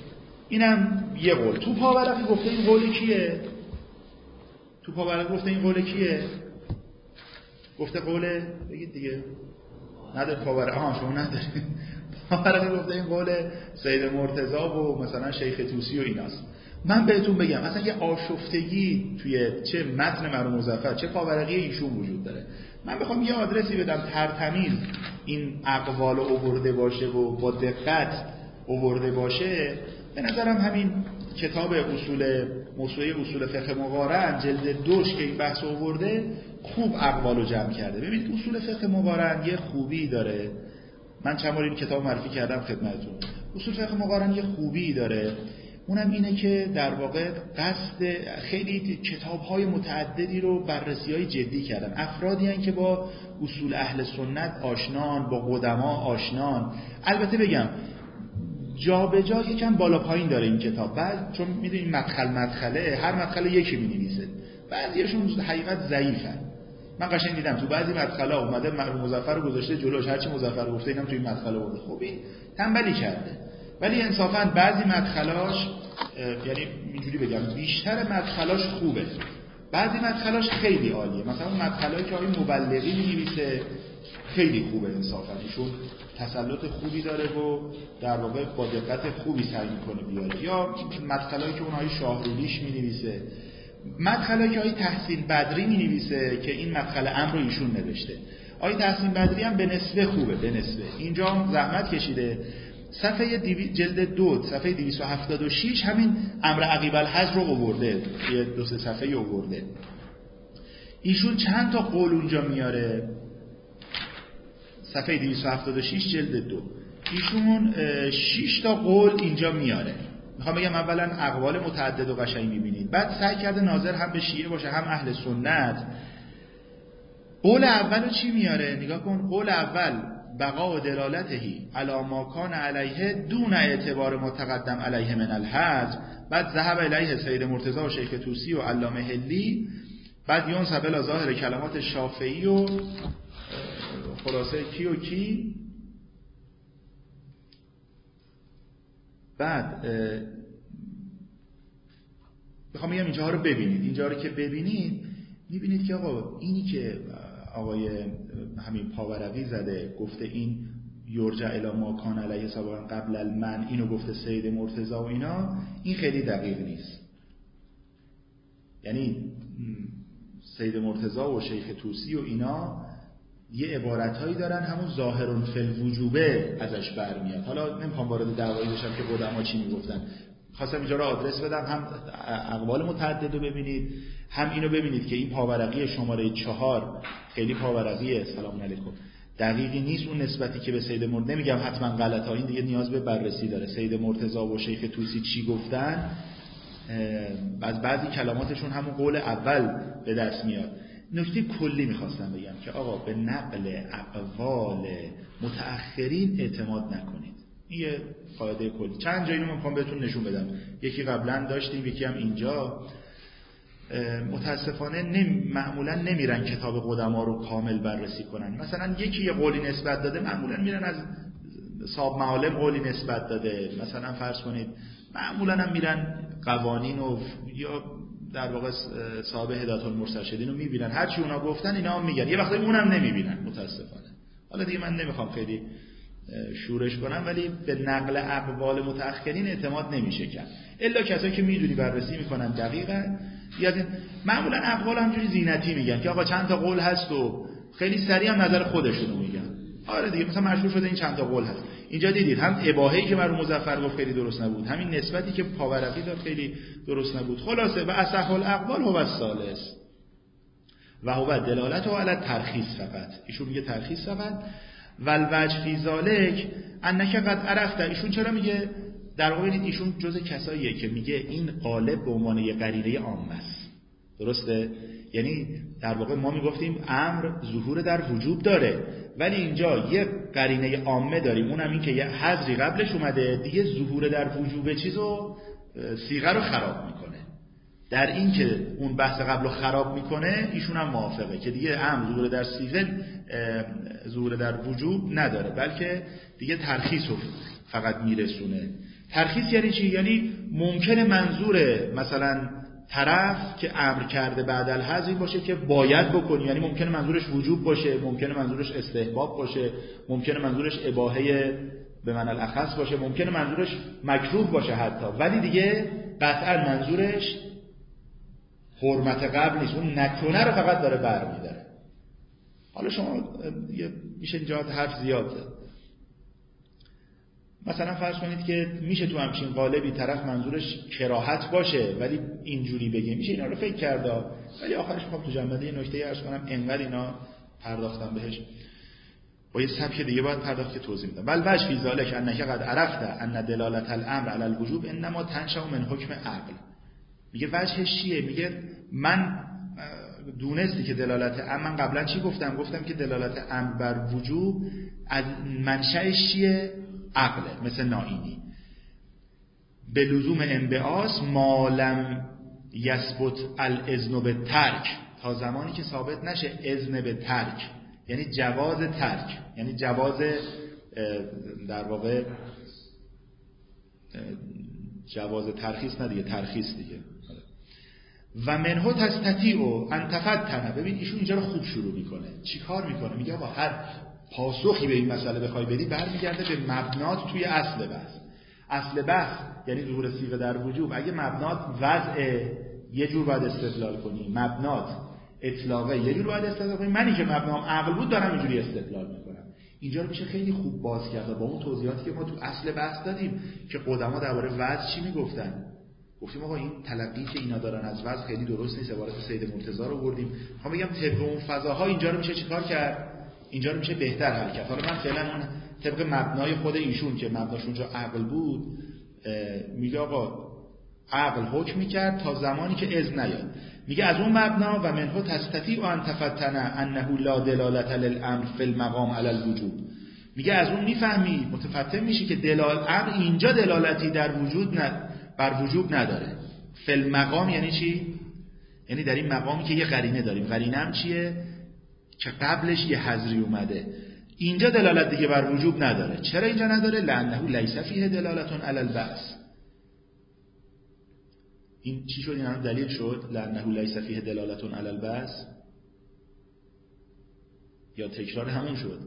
S1: اینم یه قول. تو پاورقی گفته این قول کیه؟ تو پاورقی گفته این قول کیه؟ گفته قول بگید دیگه. نداره پاورقی. آها شما ندارید. پاورقی گفته این قول سید مرتضی و مثلا شیخ طوسی و ایناست. من بهتون بگم اصلا یه آشفتگی توی چه متن مرحوم مظفر چه پاورقی ایشون وجود داره. من بخوام یه آدرسی بدم ترتمیز این اقوال آورده باشه و با دقت آورده باشه، به نظرم همین کتاب اصول موسوعه اصول فقه مقارن جلد دوش که این بحث آورده خوب اقوالو جمع کرده. ببینید اصول فقه مقارن یه خوبی داره، من چند بار این کتاب معرفی کردم خدمتتون. اصول فقه مقارن یه خوبی داره، اونم اینه که در واقع قصد خیلی کتاب‌های متعددی رو بررسی‌های جدی کردن. افرادی هستند که با اصول اهل سنت آشنان، با قدما آشنان. البته بگم جا به جا یکم بالا پایین داره این کتاب، بعد چون میدونید مدخل مدخله هر مدخل یکی می‌نویسه، بعضیاشون حقیقت ضعیفن. من قشنگ دیدم تو بعضی مدخل‌ها اومده مرحوم مظفر رو گذاشته جلوش، هرچی مظفر گفته اینم توی این مدخل آورده. خب این تنبلی کرده. ولی انصافاً بعضی مدخلاش، یعنی اینجوری بگم بیشتر مدخلاش خوبه، بعضی مدخلاش خیلی عالیه. مثلا اون مدخلایی که آقای مبلغی می‌نویسه خیلی خوبه، انصافاً ایشون تسلط خوبی داره و در واقع با دقت خوبی سعی می‌کنه بیاره. یا مدخلایی که اونهای شاهرولیش می‌نویسه، مدخلایی که آقای تحسین بدری می‌نویسه که این مدخل امر رو ایشون نوشته. آقای تحسین بدری هم به نسبه خوبه، به نسبه. اینجا هم زحمت کشیده. صفحه دیوی... جلد دو صفحه دویست و هفتاد و شش همین امر عقیب الحج رو آورده، یه دو سه صفحه آورده. ایشون چند تا قول اونجا میاره. صفحه دویست و هفتاد و شش جلد دو ایشون شش تا قول اینجا میاره. میخوام بگم اولا اقوال متعدد و قشنگ میبینید، بعد سعی کرده ناظر هم به شیعه باشه هم اهل سنت. قول اولو چی میاره؟ نگاه کن. قول اول بقا و دلالتهی علی ما کان علیه دون اعتبار متقدم علیه من الحج. بعد ذهب الیه سید مرتضی و شیخ طوسی و علامه حلی. بعد ینسب الی ظاهر کلمات شافعی و خلاصه کی و کی. بعد بخوام بگم اینجاها رو ببینید، اینجا رو که ببینید میبینید که آقا اینی که آقای همین پاورقی زده گفته این یرجع الی ما کان علیه سابقا قبل المن، اینو گفته سید مرتضی و اینا، این خیلی دقیق نیست. یعنی سید مرتضی و شیخ طوسی و اینا یه عبارتهایی دارن همون ظاهرون فی الوجوبه ازش برمیاد. حالا نمیخوام وارد دعوایی بشم که قدما چی میگفتن، خواستم اینجا رو آدرس بدم، هم اقوال متعدد رو ببینید، هم اینو ببینید که این پاورقی شماره چهار خیلی پاورقیه سلام علیکم دقیقی نیست اون نسبتی که به سید مرتضی. نمیگم حتما غلطه، این دیگه نیاز به بررسی داره. سید مرتضی و شیخ طوسی چی گفتن، از بعضی کلماتشون همون قول اول به دست میاد. نکته کلی میخواستم بگم که آقا به نقل اقوال متأخرین اعتماد نکنید. این یه قاعده کلی. چند جایی رو من میخوام بهتون نشون بدم، یکی قبلا داشتیم یکی هم اینجا. متاسفانه نم... معمولا نمیرن کتاب قدما رو کامل بررسی کنن. مثلا یکی یه قولی نسبت داده، معمولا میرن از صاحب معالم قولی نسبت داده، مثلا فرض کنید معمولا هم میرن قوانین و یا در واقع صاحب هدایت المرشدین رو میبینن، هر چی اونا گفتن اینا هم میگن، یه وقتی اونم نمیبینن متاسفانه. حالا دیگه من نمیخوام خیلی شورش کنم، ولی به نقل اقوال متأخرین اعتماد نمیشه کرد الا کسایی که میدونی بررسی میکنن دقیقاً. یا معمولا اقوال همجوری زینتی میگن که آقا چند تا قول هست و خیلی سریع هم نظر خودشونو میگن. آره دیگه مثلا مشهور شده این چند تا قول هست. اینجا دیدید هم اباهه‌ای که مرحوم مظفر گفت خیلی درست نبود، همین نسبتی که پاورقی داد خیلی درست نبود. خلاصه و اصح الاقوال هو الثالث و هو دلالت علی ترخیص فقط. ایشون میگه ترخیص فقط. والوجه فی ذلک انک قد عرفت. ایشون چرا میگه؟ در واقع ببینید ایشون جز کساییه که میگه این قالب به عنوان یه قرینه عامه است. درسته؟ یعنی در واقع ما میگفتیم امر ظهور در وجوب داره، ولی اینجا یه قرینه عامه داریم، اونم این که یه حذری قبلش اومده دیگه ظهور در وجوب چیزو صیغه رو خراب میکنه. در این که اون بحث قبل رو خراب میکنه ایشون هم موافقه که دیگه امر ظهور در صیغه ظهور در وجوب نداره، بلکه دیگه ترخیص رو فقط میرسونه. ترخیص یعنی چی؟ یعنی ممکنه منظور مثلا طرف که امر کرده بعد الحذف این باشه که باید بکنی، یعنی ممکنه منظورش وجوب باشه، ممکنه منظورش استحباب باشه، ممکنه منظورش اباحه به معنی الاخص باشه، ممکنه منظورش مکروه باشه حتی، ولی دیگه قطعا منظورش حرمت قبل نیست، اون نکنه رو فقط داره برمی‌داره. حالا شما میشه اینجا حرف زیاد زد. مثلا فرض کنید که میشه تو همچین قالبی طرف منظورش کراهت باشه ولی اینجوری بگه، میشه اینا رو فکر کرده، ولی آخرش میخوام تو جنبنده یه نکته عرض کنم، انقدر اینا پرداختم بهش با یه سبک دیگه باید پرداخت که توضیح میدم. بل وجه فی ذلک انک قد عرفت ان دلالت الامر علی الوجوب انما تنشأ من حکم عقل. میگه وجهش چیه؟ میگه من دونستی که دلالت امر، من قبلا چی گفتم؟ گفتم که دلالت امر بر وجوب از منشأش چیه؟ عقله، مثل نائینی. به لزوم انبعاث ما لم یثبت الاذن به ترک، تا زمانی که ثابت نشه اذن به ترک، یعنی جواز ترک، یعنی جواز در واقع جواز ترخیص، نه دیگه ترخیص دیگه. و منه تستطیع ان تفتن. ببین ایشون اینجا رو خوب شروع میکنه. چی کار میکنه؟ میگه آقا هر پاسخی به این مسئله بخوای بدی برمیگرده به مبنات توی اصل بحث. اصل بحث یعنی ظهور صیغه در وجوب. اگه مبنات وضع یه جور باید استدلال کنی، مبنات اطلاقه یه جور باید استدلال کنی. منی که مبنام عقل بود دارم اینجوری استدلال میکنم. اینجا رو میشه خیلی خوب باز کرد با اون توضیحاتی که ما تو اصل بحث دادیم که قدما درباره وضع چی میگفتن. گفتیم آقا این تلقی که اینا دارن از وضع خیلی درست نیست، عبارت سید مرتضی رو بردیم. میخوام بگم طبق اون فضاها اینجا رو میشه چیکار کرد؟ اینجا رو میشه بهتر حل کرد. حالا من فعلا اون طبق مبنای خود ایشون که مبناش اونجا عقل بود میگه آقا عقل حکم میکرد تا زمانی که اذن نیاد. میگه از اون مبنا و منه تستطیع ان تفتن انه لا دلالت للامر فی المقام علی الوجوب. میگه از اون میفهمی، متفتن میشی که دلال امر اینجا دلالتی در وجود نه بر وجوب نداره. فی المقام یعنی چی؟ یعنی در این مقامی که یه قرینه داریم. قرینه هم چیه؟ که قبلش یه حذری اومده. اینجا دلالت دیگه بر وجوب نداره. چرا اینجا نداره؟ لانه لیس فیه دلالتون علی البعث. این چی شد؟ این هم دلیل شد لانه لیس فیه دلالتون علی البعث، یا تکرار همون شد؟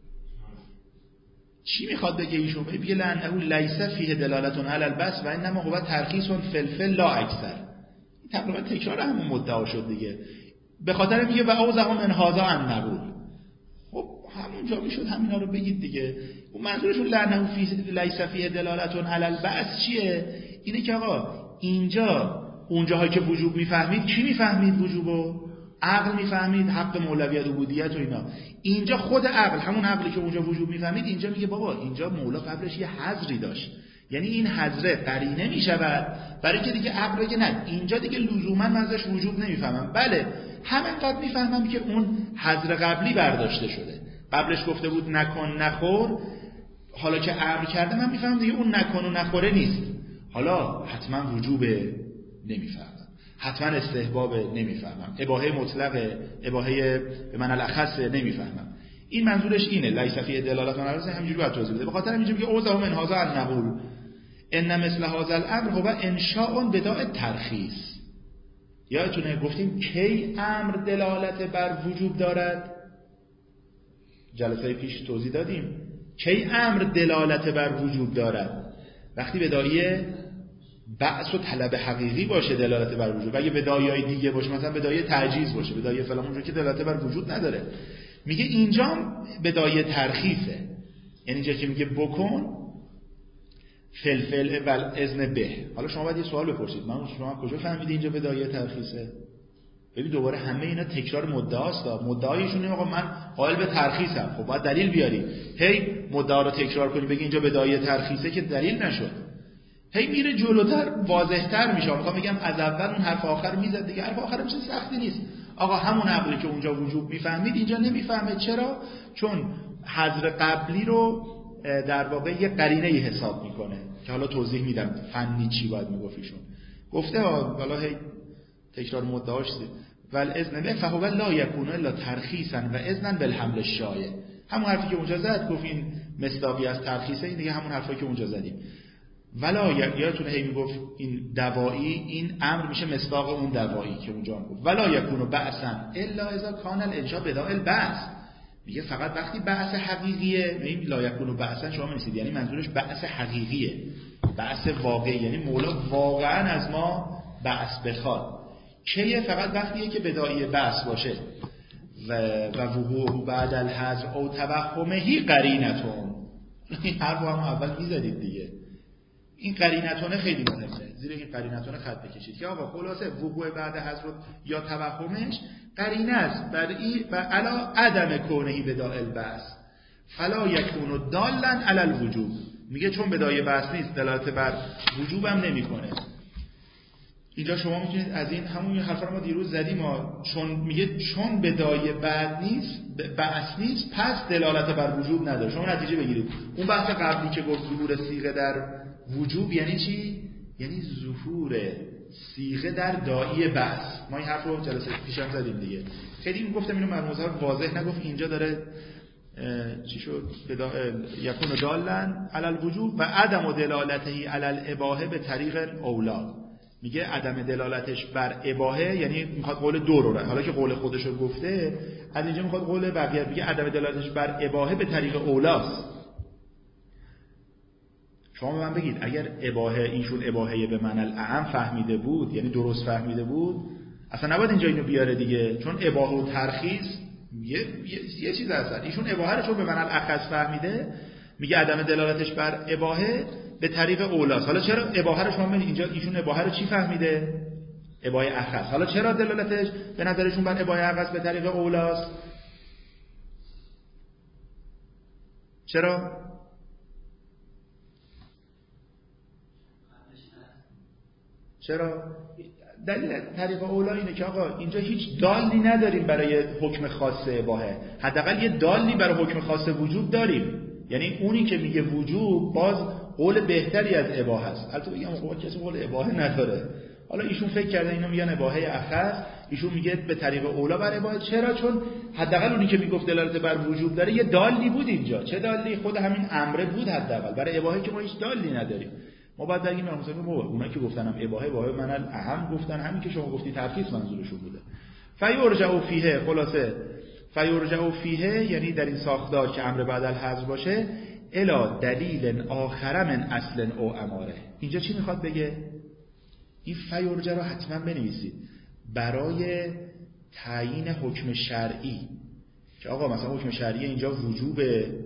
S1: چی میخواد بگه ایشون؟ بگه لانه لیس فیه دلالتون علی البعث و انما هو ترخیص فلفل لا اکثر. تقریبا تکرار همون مدعا شد دیگه. به خاطر میگه و او زمان من هذا ان نقول. خب همونجا میشد همینا رو بگید دیگه. اون منظورشون لانه فی لیس فیه دلالتون علی البعث چیه؟ اینه که آقا اینجا اونجاهایی که وجوب میفهمید کی میفهمید وجوبو؟ عقل میفهمید، حق مولویت و عبودیت و اینا. اینجا خود عقل، همون عقلی که اونجا وجوب میفهمید، اینجا میگه بابا اینجا مولا قبلش یه حذری داشت، یعنی این حذره قرینه میشود برای که دیگه عقل بگه نه اینجا دیگه لزوما من ازش وجوب نمیفهمم. بله همینقدر میفهمم که اون حذر قبلی برداشته شده. قبلش گفته بود نکن نخور، حالا که امر کرده من میفهمم دیگه اون نکن و نخوره نیست. حالا حتما وجوبه نمیفهمم، حتما استحبابه نمیفهمم، اباحه مطلقه، اباحه به معنی الاخص نمیفهمم. این منظورش اینه لیس فی دلالت علی البعث. همینجوری باید توضیح بده. به خاطر همینجوری میگه اوزه من هذا النقول ان مثل هذا الامر هو انشاء بداء ترخیص. یادتونه گفتیم کی امر دلالت بر وجوب دارد؟ جلسه پیش توضیح دادیم کی امر دلالت بر وجوب دارد. وقتی بدایه بعث و طلب حقیقی باشه دلالت بر وجوب. اگه بدایای دیگه باشه، مثلا بدایه تعجیز باشه، بدایه فلان، اونجوری که دلالت بر وجود نداره. میگه اینجا بدایه ترخیصه، یعنی اینجا که میگه بکن فلفل ول اذن به. حالا شما باید یه سوال بپرسید، من شما کجا فهمیدید اینجا بدایه ترخیصه؟ ببین دوباره همه اینا تکرار مدعاست. مدعایشون اینه آقا من قائل به ترخیصم. خب باید دلیل بیاری. هی مدعا رو تکرار کنی بگی اینجا بدایه ترخیصه که دلیل نشد. هی میره جلوتر واضح‌تر میشه. میخوام بگم از اول اون حرف آخر میزد دیگه. حرف آخر میشه سختی نیست. آقا همون عقلی که اونجا وجوب میفهمید اینجا نمیفهمه. چرا؟ چون حذر قبلی رو در واقع یه قرینه‌ای حساب میکنه که حالا توضیح میدم فنی چی باید میگفتیشون. گفته حالا هی تکرار مدعاش ول اذن به فهو لا یکون الا ترخیصا و اذنا بالحمل الشایع. همون حرفی که اونجا زد گفت این مصداقی از ترخیصه، این دیگه همون حرفی که اونجا زدیم. ولا یادتونه هی میگفت این دوایی، این امر میشه مصداق اون دوایی که اونجا هم گفت ولا یکونو بعثا الا اذا کان الانشاء بداء البعث. میگه فقط وقتی بعث حقیقیه. میگه لا یکونو بعثا شما می‌نویسید یعنی منظورش بعث حقیقیه، بعث واقعی، یعنی مولا واقعا از ما بعث بخواد. کیه؟ فقط وقتیه که بدایی بعث باشه و و وقوع بعد الحذر او توهمه قرینتون. این حرفو هم اول میزدید دیگه. این قرینتونه خیلی مهمه، زیر این قرینتونه خط بکشید که آقا خلاصه وقوع بعد حذر یا توهمش قرینه است بر این و علا عدم کونه بداء البعث فلا یکون دالا علی الوجوب. میگه چون بدای بعث نیست دلالت بر وجوب هم نمیکنه. اینجا شما میتونید از این همون حرفا رو ما دیروز زدیم، ما چون میگه چون بدای بعد نیست بعث نیست پس دلالت بر وجوب نداره. شما نتیجه بگیرید اون بحث قبلی که گفت ظهور صیغه در وجوب یعنی چی؟ یعنی ظهور صیغه در داعی بعث. ما این حرف رو جلسه پیشم زدیم دیگه. خیلی میگفتم اینو مرموزها واضح نگفت، اینجا داره چی شد؟ یکون دالن علی الوجوب و عدم دلالته علی الاباحه به طریق اولا. میگه عدم دلالتش بر اباحه یعنی میخواد قول دو رو، حالا که قول خودش رو گفته از اینجا میخواد قول بقیه بگه عدم دلالتش بر اباحه به طریق اولاست. شما به من بگید اگر اباحه اینشون اباحه به معنی الاعم فهمیده بود، یعنی درست فهمیده بود، اصلا نباید اینجا اینو بیاره دیگه، چون اباحه و ترخیص یه, یه،, یه چیز هست. ایشون اباحه رو چون به معنی الاخص فهمیده میگه عدم دلالتش بر اباحه به طریق اولاست. حالا چرا اباحه رو شما ببینید اینجا ایشون اباحه رو چی فهمیده؟ اباحه اخص. حالا چرا دلالتش به نظرشون بر اباحه اخص به طریق اولاست؟ چرا؟ چرا؟ دلیل طریق اولا اینه که آقا اینجا هیچ دالی نداریم برای حکم خاص اباحه، حداقل یه دالی برای حکم خاص وجوب داریم. یعنی اونی که میگه وجوب باز قول بهتری از اباحه است. البته بگم آقا کسی قول اباحه نداره، حالا ایشون فکر کرده اینا میگن اباحه اخص، ایشون میگه به طریق اولا بر اباحه. چرا؟ چون حداقل اونی که میگفت دلالت بر وجوب داره یه دالی بود اینجا. چه دالی؟ خود همین امره بود حداقل. برای اباحه که ما هیچ دالی نداریم. ما بعد بگیم مثلا بابا اونا که گفتن هم اباحه اباحه منن اهم گفتن، همین که شما گفتی ترخیص منظورشون بوده. فیرجع فیه، خلاصه فیرجع فیه یعنی در این ساختار که امر بعد الحذف باشه الا دلیل آخر من اصل او اماره. اینجا چی میخواد بگه؟ این فیرجع رو حتما بنویسید برای تعیین حکم شرعی که آقا مثلا حکم شرعی اینجا وجوب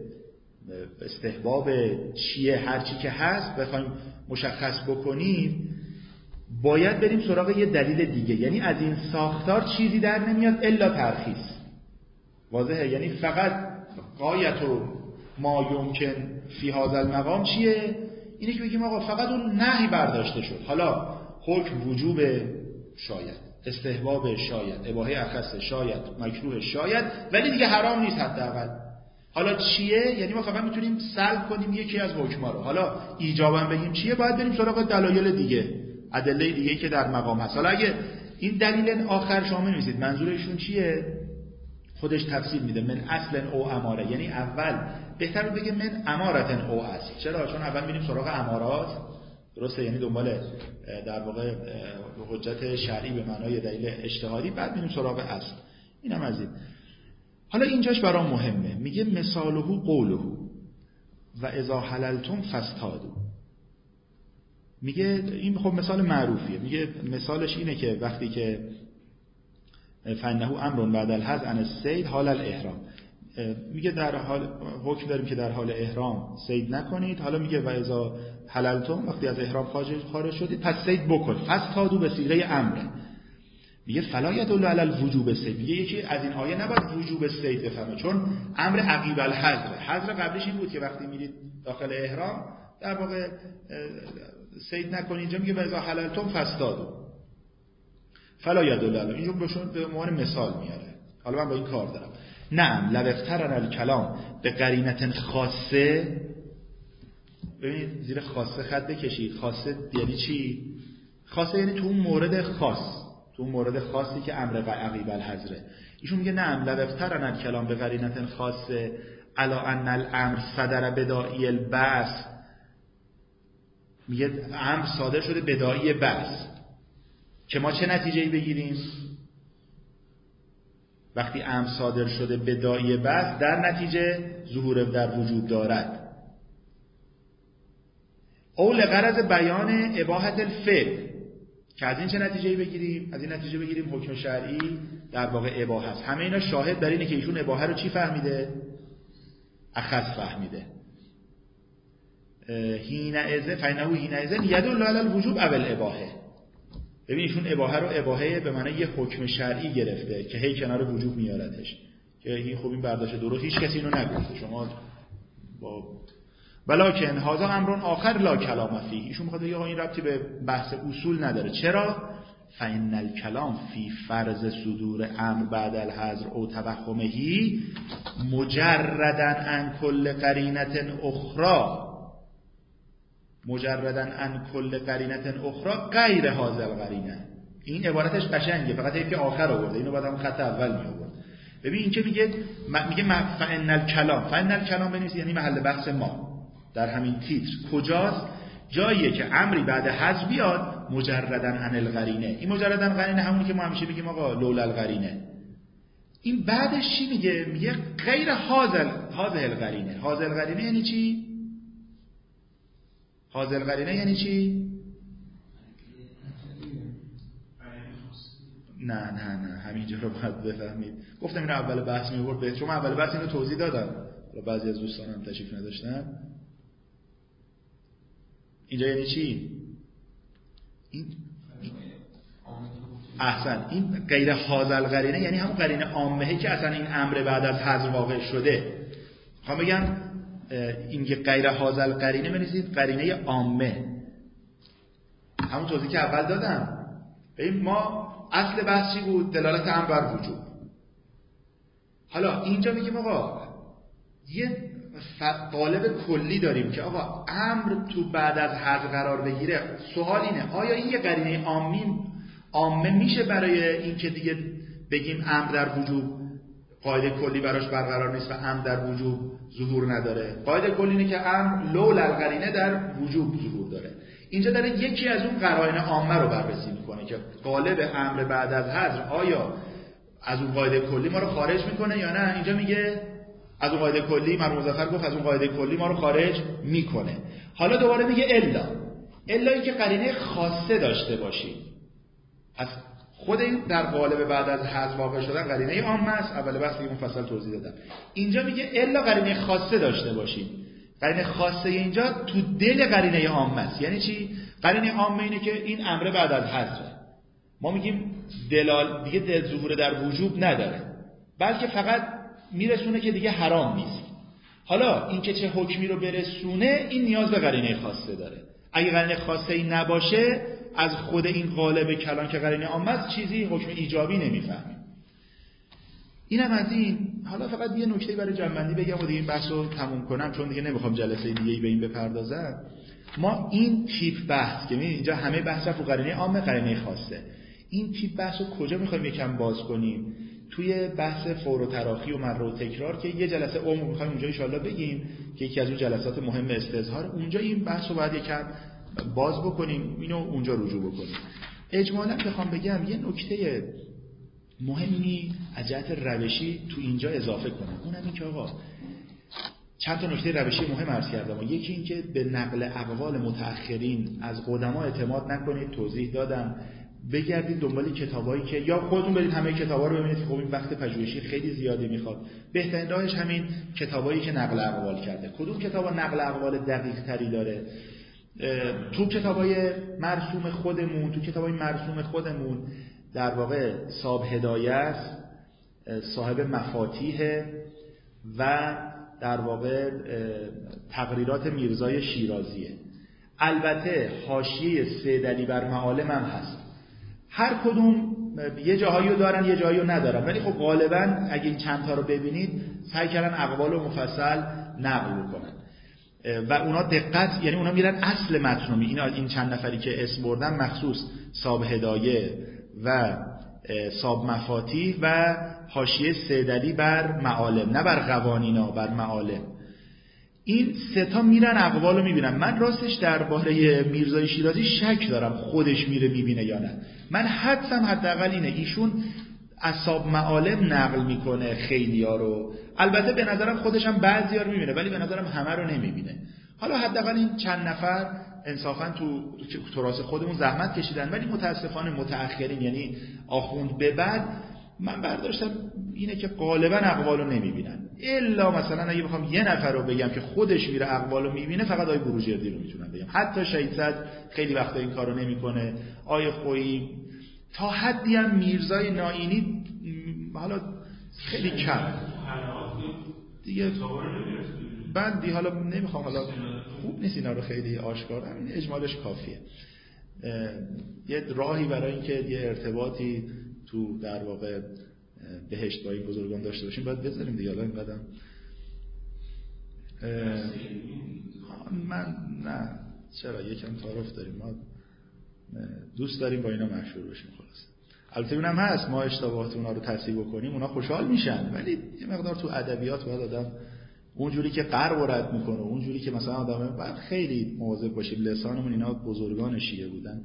S1: استحباب چیه، هر چی که هست بخوایم مشخص بکنیم باید بریم سراغ یه دلیل دیگه. یعنی از این ساختار چیزی در نمیاد الا ترخیص. واضحه؟ یعنی فقط غایت و ما یمکن فی هذا المقام چیه؟ اینه که بگیم آقا فقط اون نهی برداشته شد، حالا حکم وجوب شاید، استحباب شاید، اباحه اخص شاید، مکروه شاید، ولی دیگه حرام نیست حداقل. حالا چیه؟ یعنی ما فقط میتونیم سلب کنیم یکی از حکما رو. حالا ایجابا بگیم چیه، باید بریم سراغ دلایل دیگه، ادله دیگه که در مقام هست. حالا اگه این دلیل آخر شما می‌نویسید منظورشون چیه، خودش تفسیر میده من اصل او اماره، یعنی اول بهتر بگه من امارتن او اصل. چرا؟ چون اول میریم سراغ امارات، درسته؟ یعنی دنبال در واقع حجت شرعی به معنای دلیل اجتهادی، بعد میریم سراغ اصل. اینم از این. حالا اینجاش برام مهمه، میگه مثاله قوله و اذا حللتم فاصطادوا. میگه این خب مثال معروفیه، میگه مثالش اینه که وقتی که فانه امر بعد الحذف عن الصید حال الاحرام، میگه در حال حکم داریم که در حال احرام صید نکنید. حالا میگه و اذا حللتم، وقتی از احرام خارج خارج شدید پس صید بکن. فاصطادوا به صیغه امره. میگه فلا یدل علی الوجوب صید. میگه یکی از این آیه نباید وجوب صید بفهمه، چون امر عقیب الحذف، حذف قبلش این بود که وقتی میرید داخل احرام در واقع صید نکنید. اینجا میگه و اذا حللتم فاصطادوا فلا یدل علی، اینجا بهشون به عنوان مثال میاره. حالا من با این کار دارم. نعم لو اقترن الکلام به قرینه خاصه. ببینید زیر خاصه خط بکشید. خاصه یعنی چی؟ خاصه یعنی تو اون مورد خاص، تو اون مورد خاصی که امر عقیب الحذره. ایشون میگه نعم لو اقترن الکلام به قرینه خاصه علی ان الامر صدر بداعی البعث میگه امر صادر شده بداعی بس، که ما چه نتیجه‌ای بگیریم؟ وقتی امر صادر شده بداعی بس، در نتیجه ظهور در وجود دارد. اول غرض بیان اباحت الفعل، که از این چه نتیجه‌ای بگیریم؟ از این نتیجه بگیریم حکم شرعی در واقع اباحه است. همه اینا شاهد بر اینه که ایشون اباحه رو چی فهمیده؟ اخذ فهمیده. حینئذ فإنه حینئذ یدل علی الوجوب او الاباحه. ببین ایشون اباحه رو اباحه به معنی یه حکم شرعی گرفته که هی کنار وجوب میارتش، که این خوب این برداشت درست، هیچ کسی اینو نگفته. شما با ولکن هذا امر آخر لا کلام فیه، ایشون میخواد بگه این ربطی به بحث اصول نداره. چرا؟ فإن الکلام فی فرض صدور امر بعد الحظر او توهمه مجردا عن کل قرینه اخرى، مجردن ان کل قرینه اخرى غیر هذا القرینه. این عبارتش قشنگه، فقط اینکه آخر آورده، اینو بعد همون خط اول می آورد. ببین این که میگه میگه فإن الکلام، فإن الکلام بنویسید یعنی محل بحث ما در همین تیتر کجاست؟ جاییه که امری بعد حذف بیاد مجردن عن القرینه. این مجردن قرینه همونی که ما همیشه میگیم آقا لولا القرینه. این بعدش چی میگه؟ میگه غیر هذا هذا القرینه. هذا القرینه یعنی چی؟ حاضر قرینه یعنی چی؟ نه نه نه همینجا رو باید بفهمید. گفتم اینو اول بحث میورد بهت، چون اول بحث اینو توضیح دادم، بعضی از دوستانم تشریف نداشتن. اینجا یعنی چی؟ این احسن، این غیر حاضر قرینه یعنی همون قرینه عامه که اصلا این امر بعد از حذف واقع شده. میخوام بگم این که غیر حاضر قرینه بنویسید قرینه عامه، همون توضیحی که اول دادم. ببین ما اصل بحث چی بود؟ دلالت امر بر وجوب. حالا اینجا میگیم آقا یه قالب کلی داریم که آقا امر تو بعد از حذف قرار بگیره. سوال اینه آیا این یه قرینه عامی عامه میشه برای این که دیگه بگیم امر در وجوب قاعده کلی براش برقرار نیست و امر در وجوب ظهور نداره؟ قاعده کلی اینه که امر لولا القرینه در وجوب ظهور داره. اینجا داره یکی از اون قرائن عامه رو بررسی میکنه که قالب امر بعد از حذف آیا از اون قاعده کلی ما رو خارج میکنه یا نه. اینجا میگه از اون قاعده کلی، مرحوم مظفر گفت از اون قاعده کلی ما رو خارج میکنه. حالا دوباره میگه الا الا این که قرینه خاصه داشته باشیم. از خود این در قالب بعد از حذف واقع شدن قرینه عامه است. اول بحث دیگه مفصل توضیح دادم. اینجا میگه الا قرینه خاصه داشته باشیم. قرینه خاصه اینجا تو دل قرینه عامه است. یعنی چی؟ قرینه عامه اینه که این امر بعد از حذف، ما میگیم دلال دیگه دل ظهور در وجوب نداره، بلکه فقط میرسونه که دیگه حرام نیست. حالا این که چه حکمی رو برسونه این نیاز به قرینه خاصه داره. اگه قرینه خاصه ای نباشه از خود این قالب کلام که قرینه عامه است چیزی حکم ایجابی نمیفهمیم. اینم از این. حالا فقط یه نکته برای جمع‌بندی بگم و دیگه این بحث رو تموم کنم، چون دیگه نمیخوام جلسه دیگه‌ای به این بپردازم. ما این تیپ بحث که می‌بینید اینجا همه بحث رو قرینه عامه قرینه خاصه، این تیپ بحث رو کجا می‌خوایم یکم باز کنیم؟ توی بحث فور و تراخی و مر و تکرار که یه جلسه عمومی می‌خوایم اونجا ان شاءالله بگیم که یکی از اون جلسات مهم استظهار، اونجا این بحث رو باید یکم باز بکنیم، اینو اونجا رجوع بکنیم. اجمالاً بخوام بگم یه نکته مهمی از جهت روشی تو اینجا اضافه کنم، اونم این که آقا چند تا نکته روشی مهم عرض کردم. یکی این که به نقل اقوال متأخرین از قدما اعتماد نکنید، توضیح دادم. بگردید دنبال کتابایی که یا خودتون برید همه کتابا رو ببینید، خب این وقت پژوهشی خیلی زیادی میخواد. بهترین راهش همین کتابایی که نقل اقوال کرده. کدوم کتابا نقل اقوال دقیق تری داره؟ تو کتابای مرسوم خودمون، تو کتابای مرسوم خودمون در واقع صاحب هدایه است، صاحب مفاتیح و در واقع تقریرات میرزای شیرازیه. البته حاشیه سیدعلی بر معالم هم هست. هر کدوم یه جاهایی رو دارن یه جاهایی رو ندارن، ولی خب غالبا اگه این چند تا رو ببینید سعی کردن اقوال رو مفصل نقل بکنن و اونا دقت، یعنی اونا میرن اصل متن. این این چند نفری که اسم بردن مخصوص صاحب هدایه و صاحب مفاتیح و حاشیه سیدعلی بر معالم، نه بر قوانینا، بر معالم. این سه تا میرن اقوالو میبینن. من راستش درباره میرزای شیرازی شک دارم خودش میره میبینه یا نه. من حدسم حداقل اینه ایشون اصحاب معالم نقل میکنه خیلیا رو، البته به نظرم خودش هم بعضیا رو میبینه ولی به نظرم همه رو نمیبینه. حالا حداقل این چند نفر انصافا تو تراث خودمون زحمت کشیدن، ولی متاسفانه متأخرین یعنی آخوند به بعد من برداشتم اینه که غالبا اقوالو نمیبینن، الا مثلا اگه بخوام یه نفر رو بگم که خودش میره اقوالو میبینه فقط آیه بروجردی رو میتونم بگم. حتی شهید صدر خیلی وقتا این کارو نمیکنه، آیه خویی، تا حدی هم میرزای نائینی حالا خیلی کم دیگه بندی، حالا نمیخوام حالا خوب نیست اینا رو خیلی آشکار، همین اجمالش کافیه. یه راهی برای اینکه یه ارتباطی تو در واقع بهشت با این بزرگان داشته باشیم باید بذاریم دیگه. حالا اینقدر من نه چرا یکم تعارف داریم، ما دوست داریم با اینا مشهور بشیم خلاص. البته اونم هست ما اشتباهات اونا رو تصحیح بکنیم اونا خوشحال میشن، ولی یه مقدار تو ادبیات باید آدم اونجوری که غرب رد میکنه، اونجوری که مثلا آدم باید خیلی مواظب باشیم. لسانمون اینا بزرگان شیعه بودن.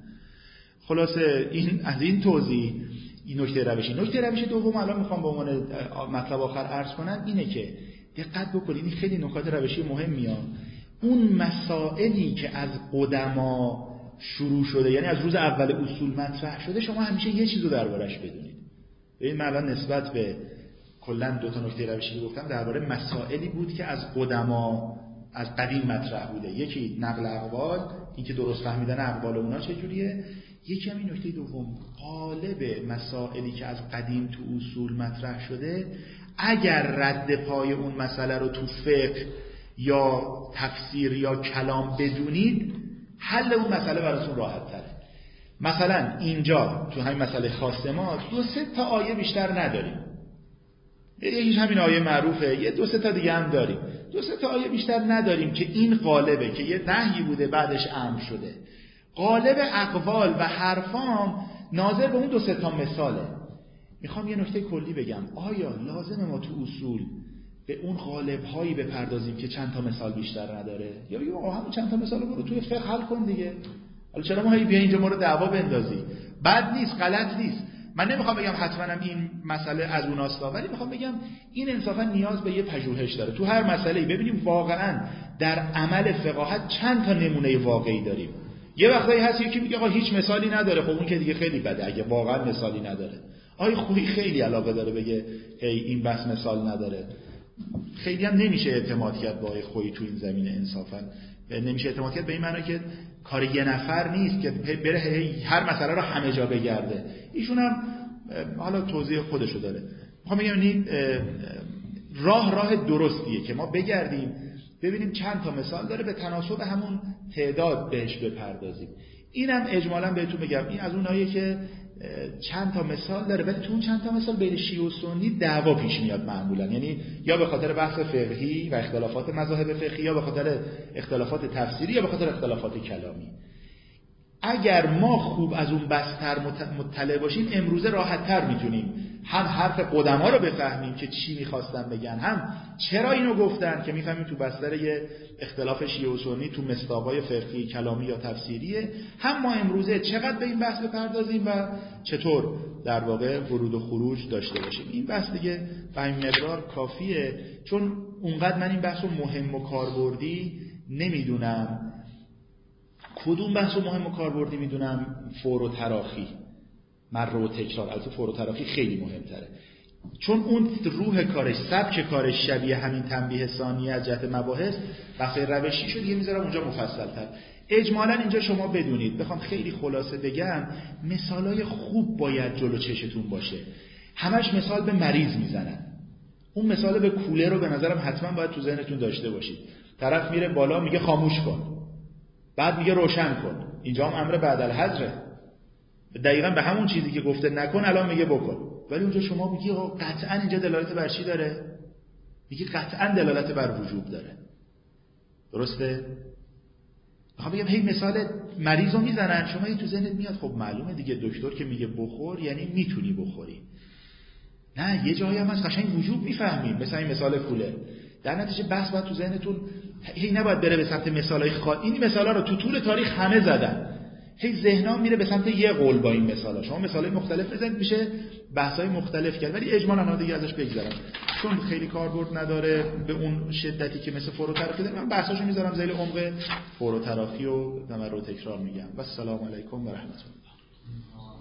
S1: خلاصه این از این توضیح این نکته روشی. نکته روشی دوم الان میخوام به عنوان مطلب آخر عرض کنم اینه که دقت بکنید، این خیلی نکات روشی مهمیه. اون مسائلی که از قدما شروع شده، یعنی از روز اول اصول مطرح شده، شما همیشه یه چیزو دربارش بدونید. ببین من الان نسبت به کلا دو تا نکته روشی که گفتم درباره مسائلی بود که از قدما از قدیم مطرح بوده. یکی نقل اقوال، این که درست فهمیدن اقوال اونا چجوریه. یکی همین نکته دوم، قالب مسائلی که از قدیم تو اصول مطرح شده اگر رد پای اون مسئله رو تو فقه یا تفسیر یا کلام بدونید حل اون مسئله براتون راحت تره. مثلا اینجا تو همین مسئله خاص ما دو سه تا آیه بیشتر نداریم، یکیش همین آیه معروفه، یه دو سه تا دیگه هم داریم. دو سه تا آیه بیشتر نداریم که این قالبه که یه نهی بوده بعدش امر شده. قالب اقوال و حرفام ناظر به اون دو سه تا مثاله. میخوام یه نکته کلی بگم، آیا لازمه ما تو اصول به اون قالب هایی بپردازیم که چند تا مثال بیشتر نداره، یا بگیم آقا همون چند تا مثال رو توی فقه حل کن دیگه؟ حالا چرا ما هی بیا اینجا ما رو دعوا بندازی؟ بد نیست، غلط نیست. من نمیخوام بگم حتما هم این مسئله از اوناست، ولی میخوام بگم این انصافا نیاز به یه پژوهش داره. تو هر مسئله‌ای ببینیم واقعا در عمل فقاهت چند تا نمونه واقعی داریم. یه وقتایی هست یکی میگه آقا هیچ مثالی نداره، خب اون که دیگه خیلی بده اگه واقعا مثالی نداره. آقای خویی خیلی علاقه داره بگه ای این بس مثال نداره. خیلی هم نمیشه اعتماد کرد با آقای خویی تو این زمینه، انصافا نمیشه اعتماد کرد به این معنی که کار یه نفر نیست که بره هر مسئله رو همه جا بگرده. ایشون هم حالا توضیح خودشو داره. میخوام بگم این راه راه درستیه که ما بگردیم ببینیم چند تا مثال داره به تناسب همون تعداد بهش بپردازیم. اینم اجمالا بهتون بگم این از اوناییه که چند تا مثال داره، ولی تو اون چند تا مثال بین شیعه و سنی دعوا پیش میاد معمولا، یعنی یا به خاطر بحث فقهی و اختلافات مذاهب فقهی، یا به خاطر اختلافات تفسیری، یا به خاطر اختلافات کلامی. اگر ما خوب از اون بستر مطلع باشیم امروزه راحت‌تر میتونیم هم حرف قدما رو بفهمیم که چی میخواستن بگن، هم چرا اینو گفتن که میفهمیم تو بستر یه اختلاف شیعه و سنی تو مصداقای فقهی کلامی یا تفسیریه، هم ما امروزه چقدر به این بحث بپردازیم و چطور در واقع ورود و خروج داشته باشیم. این بحث دیگه به این مقدار کافیه، چون اونقدر من این بحث رو مهم و کاربردی نمیدونم. کدوم بحث رو مهم و کاربردی میدونم؟ فور و تراخی، مر و تکرار. البته فور و تراخی خیلی مهمتره، چون اون روح کارش، سبک کارش شبیه همین تنبیه ثانیه از جهت مباحث، بحث روشی شد دیگه میذارم اونجا مفصل‌تر. اجمالاً اینجا شما بدونید، بخوام خیلی خلاصه بگم، مثالای خوب باید جلو چشتون باشه. همش مثال به مریض میزنن. اون مثال به کوله رو به نظرم حتما باید تو ذهنتون داشته باشید. طرف میره بالا میگه خاموش کن، بعد میگه روشن کن. اینجا هم امر بعد الحظره، دقیقاً به همون چیزی که گفته نکن الان میگه بکن. ولی اونجا شما میگی قطعاً اینجا دلالت بر چی داره؟ میگی قطعاً دلالت بر وجوب داره. درسته؟ میخوام بگم هی مثال مریض رو میزنن، شما هی تو ذهنت میاد خب معلومه دیگه دکتر که میگه بخور یعنی میتونی بخوری. نه، یه جایی هم هست قشنگ وجوب میفهمیم، مثلا این مثال کوله. در نتیجه بحث باید تو ذهنتون هی نباید بره به سمت مثالای خاص. این مثالا رو تو طول تاریخ همه زدن، هی ذهن‌ها میره به سمت یه قول با این مثالا. شما مثالای مختلف بزنید میشه بحث‌های مختلف کرد، ولی اجمالاً انا دیگه ازش بگذرم چون خیلی کاربرد نداره به اون شدتی که مثل فوروتراپی داره. من بحثاشو میذارم زیر عمق فوروتراپی و تمرر و تکرار میگم. و السلام علیکم و رحمت الله.